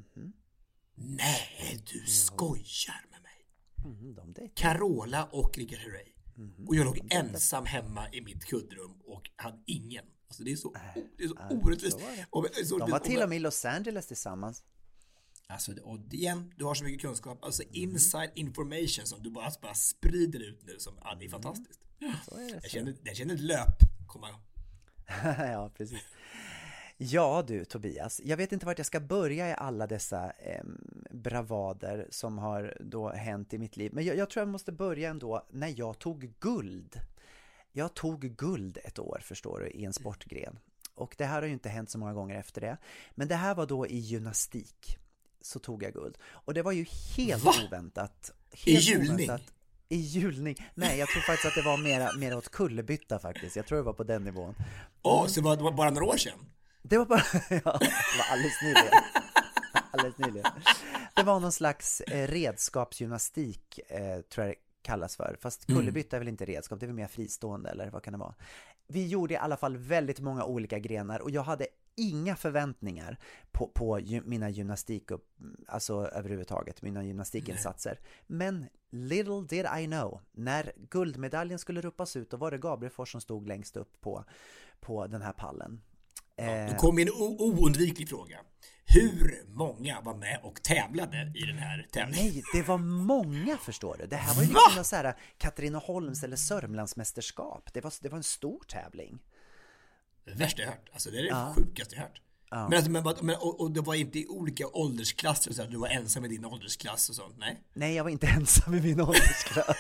Nej, du skojar med mig. De dejtade. Carola och Rickard Herrey. Och jag låg ensam hemma i mitt kuddrum och hade ingen. Alltså det är så orättvist. De var till och med i Los Angeles tillsammans. Alltså, och igen, du har så mycket kunskap. Alltså inside information som du bara sprider ut nu. Som, det är fantastiskt. Jag känner ett löp komma. Ja, precis. Ja du Tobias, jag vet inte vart jag ska börja i alla dessa bravader som har då hänt i mitt liv. Men jag tror jag måste börja ändå när jag tog guld. Jag tog guld ett år, förstår du, i en sportgren. Och det här har ju inte hänt så många gånger efter det. Men det här var då i gymnastik. Så tog jag guld. Och det var ju helt oväntat. Helt I hjulning? Oväntat. I hjulning. Nej, jag tror faktiskt att det var mer åt kullerbytta faktiskt. Jag tror det var på den nivån. Så det var bara några år sedan? Det var bara, det var alldeles nyligen. Det var någon slags redskapsgymnastik, tror jag det kallas för. Fast kullerbytta är väl inte redskap, det är väl mer fristående, eller vad kan det vara? Vi gjorde i alla fall väldigt många olika grenar och jag hade inga förväntningar på mina alltså överhuvudtaget, mina gymnastikinsatser. Men little did I know, när guldmedaljen skulle ropas ut, då var det Gabriel Fors som stod längst upp på den här pallen. Då kom en oundviklig fråga. Hur många var med och tävlade i den här tävlingen? Nej, det var många, förstår du. Det här var ju liksom så här Katrineholms eller Sörmlandsmästerskap. Det var en stor tävling. Det värsta jag hört. Alltså det är det sjukaste jag hört. Ja. Men och det var inte i olika åldersklasser så att du var ensam i din åldersklass och sånt, nej? Nej, jag var inte ensam i min åldersklass.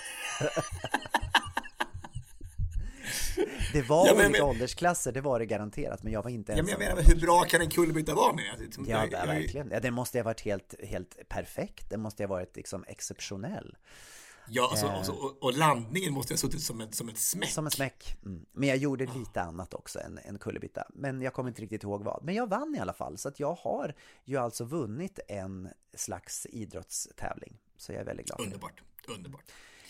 Det var olika åldersklasser, det var det garanterat, men jag var inte ensam. Jag menar, hur bra kan en kullerbytta vara med? Ja, verkligen. Ja, det måste ha varit helt perfekt. Det måste ha varit liksom exceptionell. Ja, och landningen måste ha suttit som ett smäck. Som ett smäck. Men jag gjorde lite annat också än kullerbytta. Men jag kommer inte riktigt ihåg vad. Men jag vann i alla fall. Så att jag har ju alltså vunnit en slags idrottstävling. Så jag är väldigt glad. Underbart.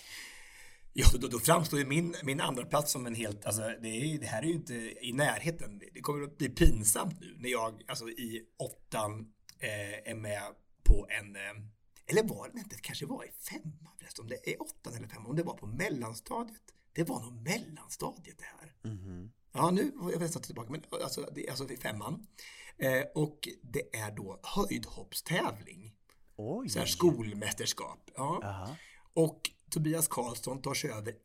Ja, då framstår ju min andra plats som en helt, alltså det här är ju inte i närheten. Det kommer att bli pinsamt nu när jag alltså i 8:an är med på en, eller var det inte, kanske var i 5:an förresten, om det är 8:an eller 5:an, om det var på mellanstadiet. Det var nog mellanstadiet det här. Mm-hmm. Ja, nu var jag nästan tillbaka, men det är alltså i 5:an. Och det är då höjdhoppstävling. Oj. Så här skolmästerskap. Ja. Aha. Och Tobias Karlsson tar sig över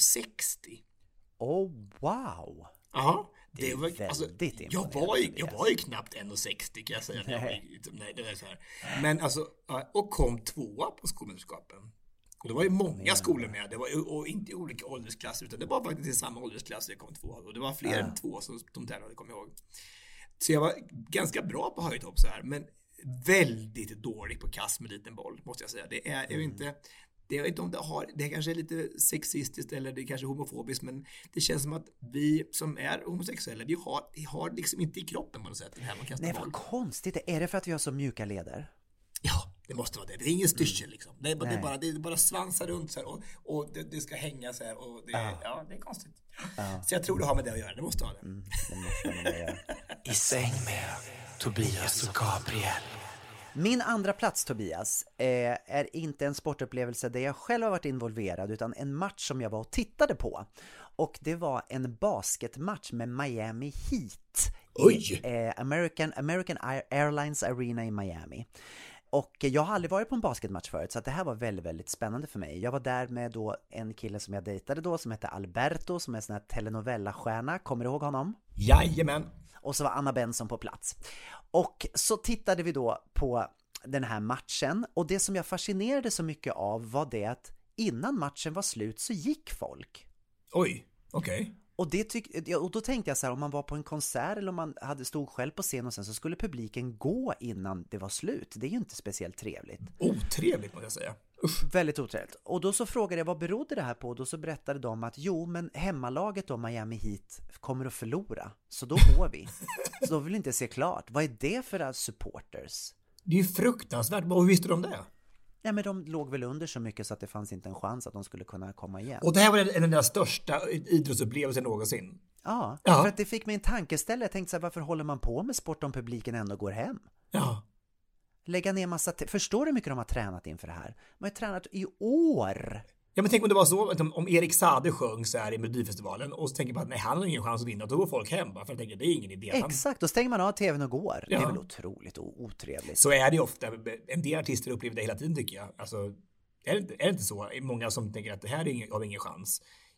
1,60. Oh, wow! Ja, det var väldigt imponerande. Jag var ju knappt 1,60 kan jag säga. Nej, det var så här. Men alltså, och kom 2:a på skolmästerskapen. Och det var ju många skolor med. Det var och inte i olika åldersklasser, utan det var faktiskt i samma åldersklass jag kom 2:a. Och det var fler än 2 som de tävlade, kommer jag ihåg. Så jag var ganska bra på höjdhopp så här, men väldigt dålig på kast med liten boll, måste jag säga. Det är ju inte... Jag vet inte om det kanske är lite sexistiskt eller det kanske är homofobiskt, men det känns som att vi som är homosexuella, vi har liksom inte i kroppen på något sätt. Nej, vad konstigt. Är det för att vi har så mjuka leder? Ja, det måste vara det. Det är ingen styrsel liksom. Det är bara svansar runt så här och det ska hänga så här och det är konstigt. Så jag tror det har med det att göra. Det måste ha det. Det måste man göra. I säng med Tobias och Gabriel. Min andra plats, Tobias, är inte en sportupplevelse där jag själv har varit involverad, utan en match som jag var och tittade på. Och det var en basketmatch med Miami Heat. Oj! American Airlines Arena i Miami. Och jag har aldrig varit på en basketmatch förut, så att det här var väldigt, väldigt spännande för mig. Jag var där med då en kille som jag dejtade då, som hette Alberto, som är en sån här telenovella-stjärna. Kommer du ihåg honom? Jajamän! Och så var Anna Benson på plats. Och så tittade vi då på den här matchen. Och det som jag fascinerade så mycket av var det att innan matchen var slut så gick folk. Oj, okej. Okay. Och då tänkte jag så här, om man var på en konsert eller om man stod själv på scen och sen så skulle publiken gå innan det var slut. Det är ju inte speciellt trevligt. Otrevligt måste jag säga. Uff. Väldigt otrevligt. Och då så frågade jag, vad berodde det här på? Och då så berättade de att men hemmalaget då, Miami Heat, kommer att förlora. Så då går vi. Så då vill inte se klart. Vad är det för supporters? Det är ju fruktansvärt. Hur visste de det? Ja, men de låg väl under så mycket så att det fanns inte en chans att de skulle kunna komma igen. Och det här var den där största idrottsupplevelsen någonsin. Ja, för att det fick mig en tankeställe. Jag tänkte så här, varför håller man på med sport om publiken ändå går hem? Ja. Lägga ner massa... Förstår du hur mycket de har tränat inför det här? De har tränat i år. Ja, men tänk om det var så, om Erik Saade sjöng så här i Melodifestivalen och så tänker man att nej, han har ingen chans att vinna, då går folk hem bara för att tänka det är ingen idé. Exakt, då stänger man av tvn och går. Ja. Det är väl otroligt och otrevligt. Så är det ju ofta. En del artister upplever det hela tiden, tycker jag. Alltså, är det inte så? Många som tänker att det här har ingen chans.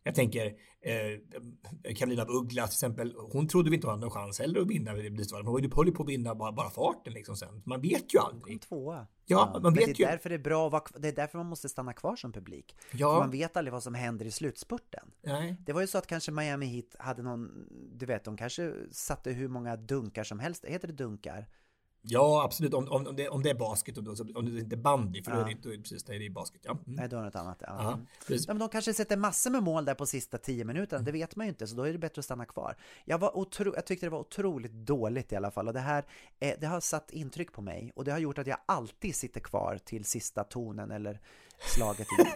Jag tänker Karolina af Ugglas till exempel, hon trodde vi inte hade någon chans heller att vinna. Hon höll på att vinna bara farten liksom sen. Man vet ju aldrig. Tvåa. Ja, man vet det är därför det är bra det är därför man måste stanna kvar som publik. Ja. För man vet aldrig vad som händer i slutspurten. Nej. Det var ju så att kanske Miami Heat hade någon, du vet, de kanske satte hur många dunkar som helst. Heter det dunkar? Ja, absolut. Om det är basket och om det inte är bandy, för då är det precis, det är basket. Ja. Nej, då är det något annat. Ja, men de kanske sätter massor med mål där på sista 10 minuterna. Det vet man ju inte, så då är det bättre att stanna kvar. Jag tyckte det var otroligt dåligt i alla fall. Och det har satt intryck på mig. Och det har gjort att jag alltid sitter kvar till sista tonen eller slaget in.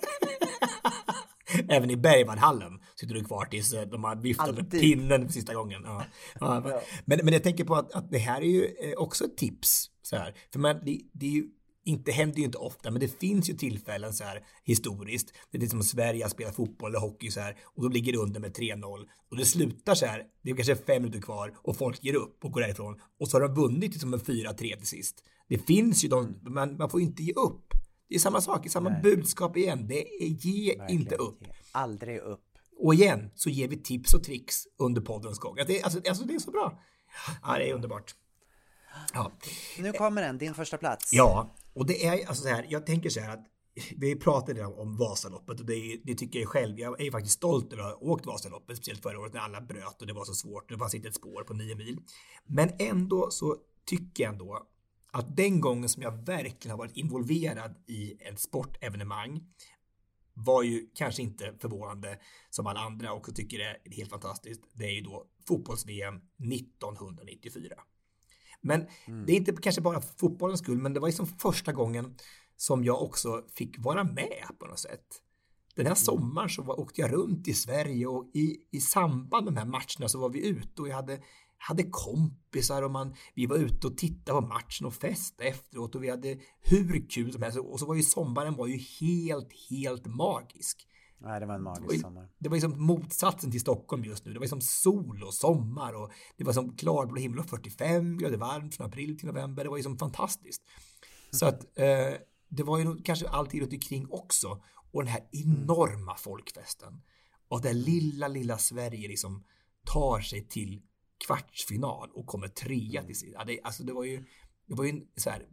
Även i Bergvallhallen sitter du kvar tills de har viftat med pinnen för sista gången. Ja. Men jag tänker på att det här är ju också ett tips. Så här. För det är ju händer ju inte ofta, men det finns ju tillfällen så här historiskt. Det är som Sverige har spelat fotboll eller hockey så här, och då ligger det under med 3-0. Och det slutar så här, det är kanske 5 minuter kvar och folk ger upp och går därifrån. Och så har de vunnit som en 4-3 till sist. Det finns ju man får inte ge upp. Det är samma sak, samma budskap igen. Det är ge inte upp. Aldrig upp. Och igen så ger vi tips och tricks under poddens gång. Det är så bra. Ja, det är underbart. Ja. Nu kommer din första plats. Ja, och det är alltså så här, jag tänker så här att vi pratade om Vasaloppet och det tycker jag själv. Jag är faktiskt stolt över att ha åkt Vasaloppet, speciellt förra året när alla bröt och det var så svårt. Det fanns inte ett spår på 9 mil. Men ändå så tycker jag ändå att den gången som jag verkligen har varit involverad i ett sportevenemang var ju kanske inte förvånande som alla andra också tycker det är helt fantastiskt. Det är ju då fotbolls-VM 1994. Men det är inte kanske bara för fotbollens skull, men det var ju som första gången som jag också fick vara med på något sätt. Den här sommaren så åkte jag runt i Sverige och i samband med de här matcherna så var vi ute och jag hade kompisar och vi var ute och tittade på matchen och festade efteråt och vi hade hur kul som helst. Och så var ju sommaren helt magisk. Nej, det var en magisk sommar. Det var ju som motsatsen till Stockholm just nu. Det var ju som sol och sommar och det var som klarblå himmel och 45 grader varmt från april till november. Det var ju som fantastiskt. Så att det var ju kanske alltid runt omkring också. Och den här enorma folkfesten. Och det lilla Sverige liksom tar sig till kvartsfinal och kommer 3 till sida. Det var ju en så här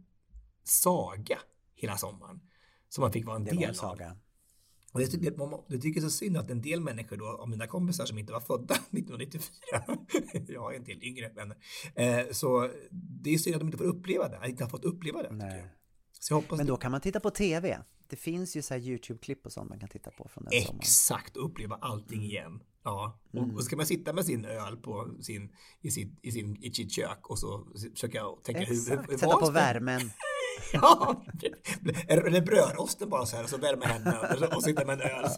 saga hela sommaren som man fick vara en del av. Saga. Och det tycker jag är så synd att en del människor då, av mina kompisar som inte var födda 1994, jag har en del yngre vänner, så det är synd att de inte får uppleva det, att inte har fått uppleva det. Nej. Så jag hoppas men då kan man titta på tv. Det finns ju så här YouTube-klipp och sånt man kan titta på från den sommaren. Exakt, och uppleva allting igen. Ja, och ska man sitta med sin öl på i sitt kök och så försöka tänka hur sätta på värmen. Ja, eller brödrosten bara så här och så värma henne och sitta med en öl.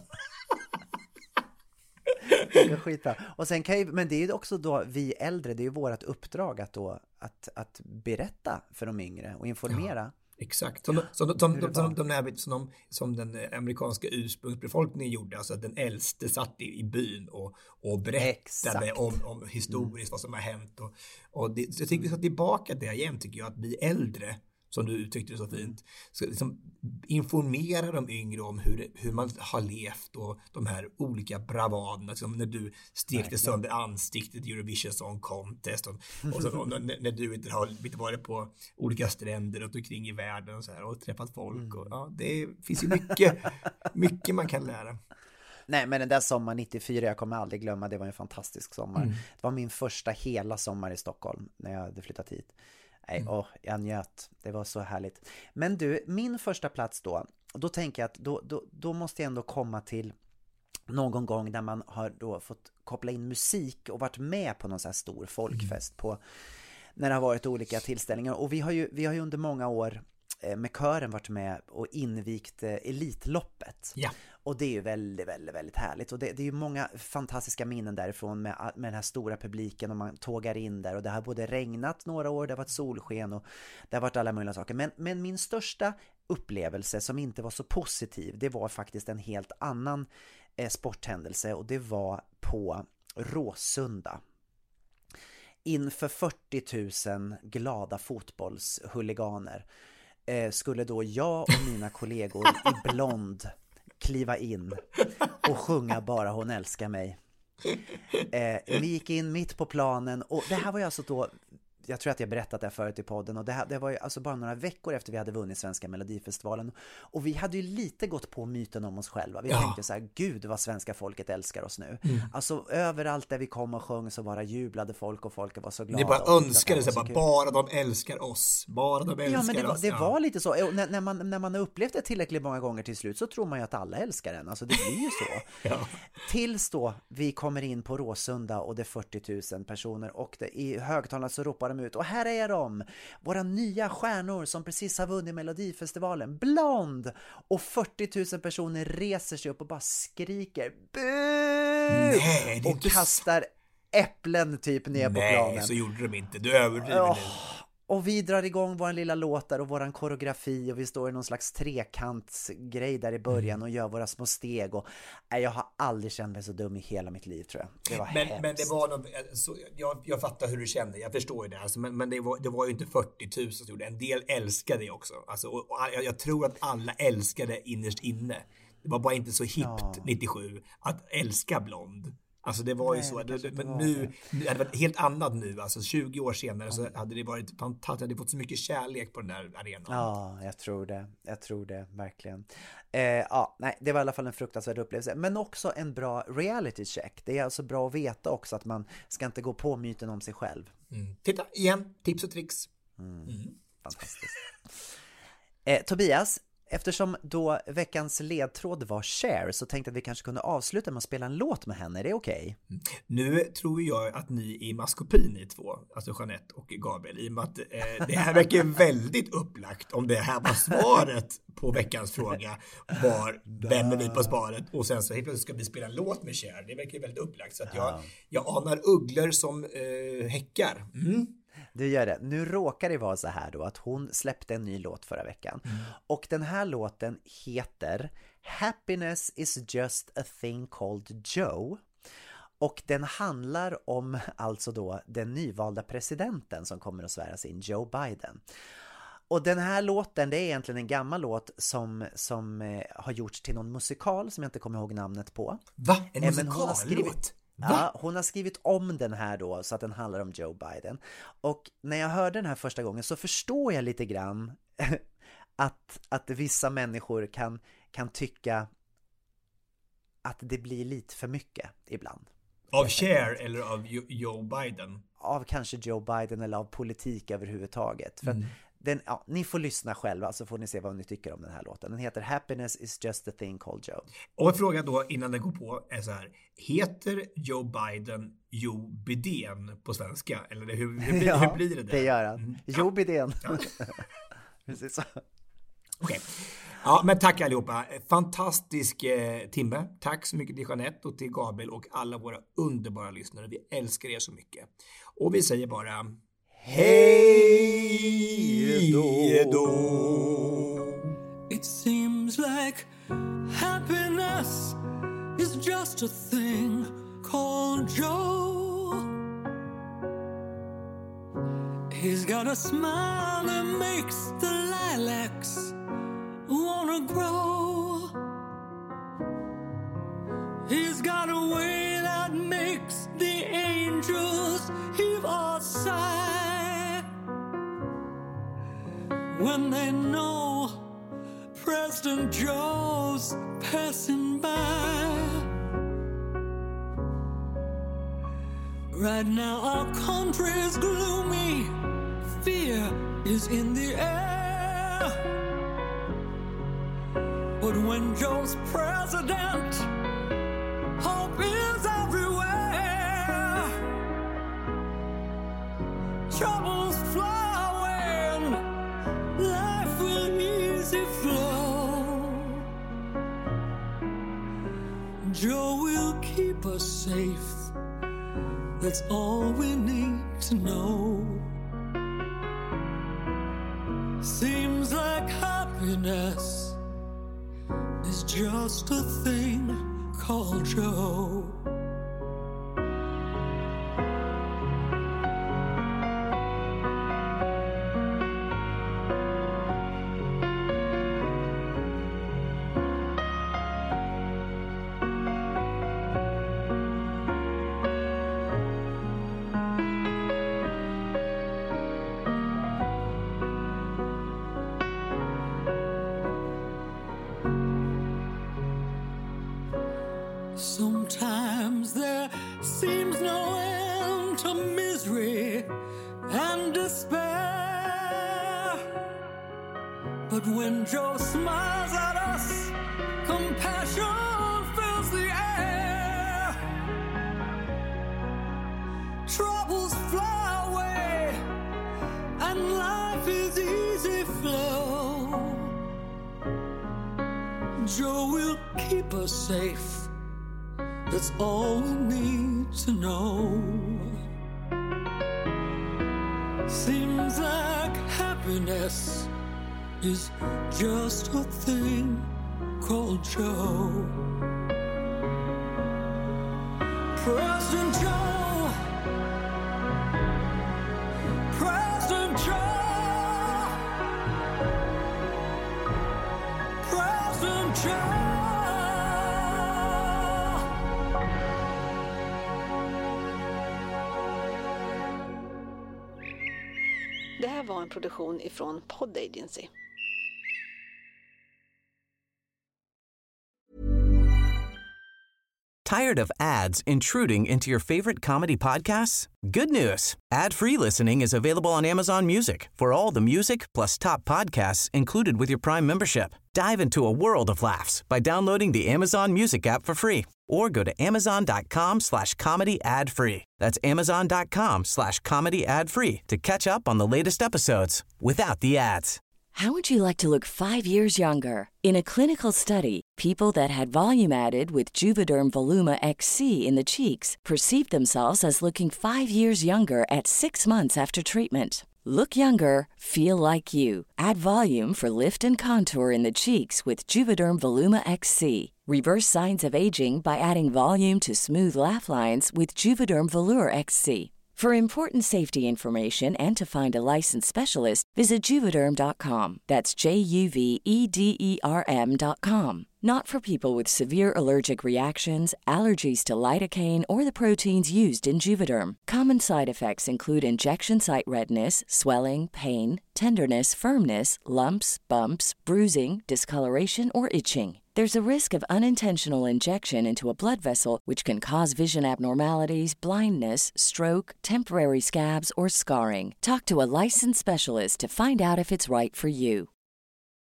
Skita. Och sen men det är ju också då vi äldre, det är ju vårt uppdrag att berätta för de yngre och informera. Ja. Exakt, som den amerikanska ursprungsbefolkningen gjorde, alltså att den äldste satt i byn och berättade om historiskt vad som har hänt och jag tycker vi ska tillbaka där igen, tycker jag, att bli äldre, som du uttryckte det så fint, ska liksom informera de yngre om hur man har levt och de här olika bravaderna, som när du stekte sönder ansiktet i Eurovision Song Contest och så, när du inte har varit på olika stränder runt omkring i världen och så här, och träffat folk och det finns ju mycket man kan lära. Nej, men den där sommaren 94, jag kommer aldrig glömma, det var en fantastisk sommar. Det var min första hela sommar i Stockholm när jag hade flyttat hit. Nej, jag njöt. Det var så härligt. Men du, min första plats då tänker jag att då måste jag ändå komma till någon gång där man har då fått koppla in musik och varit med på någon så här stor folkfest när det har varit olika tillställningar. Och vi har ju under många år med kören varit med och invigt Elitloppet. Ja. Och det är ju väldigt, väldigt, väldigt härligt. Och det är ju många fantastiska minnen därifrån med den här stora publiken och man tågar in där. Och det har både regnat några år, det har varit solsken och det har varit alla möjliga saker. Men min största upplevelse som inte var så positiv, det var faktiskt en helt annan sporthändelse. Och det var på Råsunda. Inför 40 000 glada fotbollshuliganer skulle då jag och mina kollegor i blond kliva in och sjunga Bara hon älskar mig. Vi gick in mitt på planen och det här var ju alltså då, jag tror att jag berättat det förut i podden, och det var ju alltså bara några veckor efter vi hade vunnit Svenska Melodifestivalen, och vi hade ju lite gått på myten om oss själva. Vi tänkte så här, gud vad svenska folket älskar oss nu. Alltså överallt där vi kom och sjöng så bara jublade folk, och folket var så glada. Ni bara önskade sig, bara de älskar oss. Bara de älskar oss. Ja, men det var lite så. När man har upplevt det tillräckligt många gånger till slut så tror man ju att alla älskar en. Alltså det blir ju så. Tills då vi kommer in på Råsunda och det är 40 000 personer, och i högtalarna så ropar de ut, och här är de, våra nya stjärnor som precis har vunnit Melodifestivalen, Blond, och 40 000 personer reser sig upp och bara skriker bu och kastar äpplen typ ner på planen. Nej, så gjorde de inte, du överdriver nu. Och vi drar igång vår lilla låt där och våran koreografi, och vi står i någon slags trekantsgrej där i början och gör våra små steg, och jag har aldrig känt mig så dum i hela mitt liv, tror jag. Det var hemskt. Men det var något, så, jag fattar hur du kände, jag förstår ju det, alltså, men det var ju inte 40 000 som gjorde, en del älskade det också, alltså, och jag tror att alla älskade innerst inne. Det var bara inte så hippt 97 att älska Blond. Alltså det var ju så, men nu det var helt annat nu, alltså 20 år senare så hade det varit fantastiskt, hade fått så mycket kärlek på den där arenan. Ja, jag tror det verkligen. Nej, det var i alla fall en fruktansvärd upplevelse, men också en bra reality check. Det är alltså bra att veta också att man ska inte gå på myten om sig själv. Titta igen, tips och tricks. Fantastiskt. Tobias, eftersom då veckans ledtråd var Cher, så tänkte jag att vi kanske kunde avsluta med att spela en låt med henne. Är det okej? Nu tror jag att ni är i maskopi, ni två, alltså Jeanette och Gabriel, i och med att det här verkar väldigt upplagt. Om det här var svaret på veckans fråga, var vem är vi på sparet, och sen så helt plötsligt ska vi spela en låt med Cher. Det verkar väldigt upplagt, så att jag anar ugglor som häckar. Du gör det. Nu råkar det vara så här då att hon släppte en ny låt förra veckan. Och den här låten heter Happiness is just a thing called Joe. Och den handlar om alltså då den nyvalda presidenten som kommer att sväras in, Joe Biden. Och den här låten, det är egentligen en gammal låt som har gjorts till någon musikal som jag inte kommer ihåg namnet på. Va? En musikallåt? Ja, hon har skrivit om den här då så att den handlar om Joe Biden. Och när jag hörde den här första gången så förstår jag lite grann att vissa människor kan tycka att det blir lite för mycket ibland. Av Cher eller av Joe Biden? Av kanske Joe Biden eller av politik överhuvudtaget. För att ni får lyssna själva så får ni se vad ni tycker om den här låten. Den heter Happiness is just a thing called Joe. Och en fråga då innan den går på är så här: heter Joe Biden Joe Biden på svenska? Eller hur blir det där? Det gör han. Joe Biden. Precis så. Okej. Ja, men tack allihopa. Fantastisk timme. Tack så mycket till Jeanette och till Gabriel och alla våra underbara lyssnare. Vi älskar er så mycket. Och vi säger bara hej då. It seems like happiness is just a thing called Joe. He's got a smile that makes the lilacs wanna grow. He's got a way that makes the angels heave a sigh when they know President Joe's passing by. Right now our country's gloomy, fear is in the air. But when Joe's president, hope is everywhere. Troubles fly away and life will easy flow. Joe will keep us safe. That's all we need to know. Seems like happiness is just a thing called Joe. seems no end to misery and despair. But when Joe smiles at us, compassion fills the air. Troubles fly away, and life is easy flow. Joe will keep us safe. That's all we need to know. Seems like happiness is just a thing called Joe. President Joe, President Joe, President Joe. Det här var en produktion ifrån Pod Agency. Tired of ads intruding into your favorite comedy podcasts? Good news. Ad-free listening is available on Amazon Music for all the music plus top podcasts included with your Prime membership. Dive into a world of laughs by downloading the Amazon Music app for free or go to amazon.com/comedy ad-free. That's amazon.com/comedy ad-free to catch up on the latest episodes without the ads. How would you like to look 5 years younger? In a clinical study, people that had volume added with Juvederm Voluma XC in the cheeks perceived themselves as looking 5 years younger at 6 months after treatment. Look younger, feel like you. Add volume for lift and contour in the cheeks with Juvederm Voluma XC. Reverse signs of aging by adding volume to smooth laugh lines with Juvederm Volure XC. For important safety information and to find a licensed specialist, visit Juvederm.com. That's JUVEDERM.com. Not for people with severe allergic reactions, allergies to lidocaine, or the proteins used in Juvederm. Common side effects include injection site redness, swelling, pain, tenderness, firmness, lumps, bumps, bruising, discoloration, or itching. There's a risk of unintentional injection into a blood vessel, which can cause vision abnormalities, blindness, stroke, temporary scabs, or scarring. Talk to a licensed specialist to find out if it's right for you.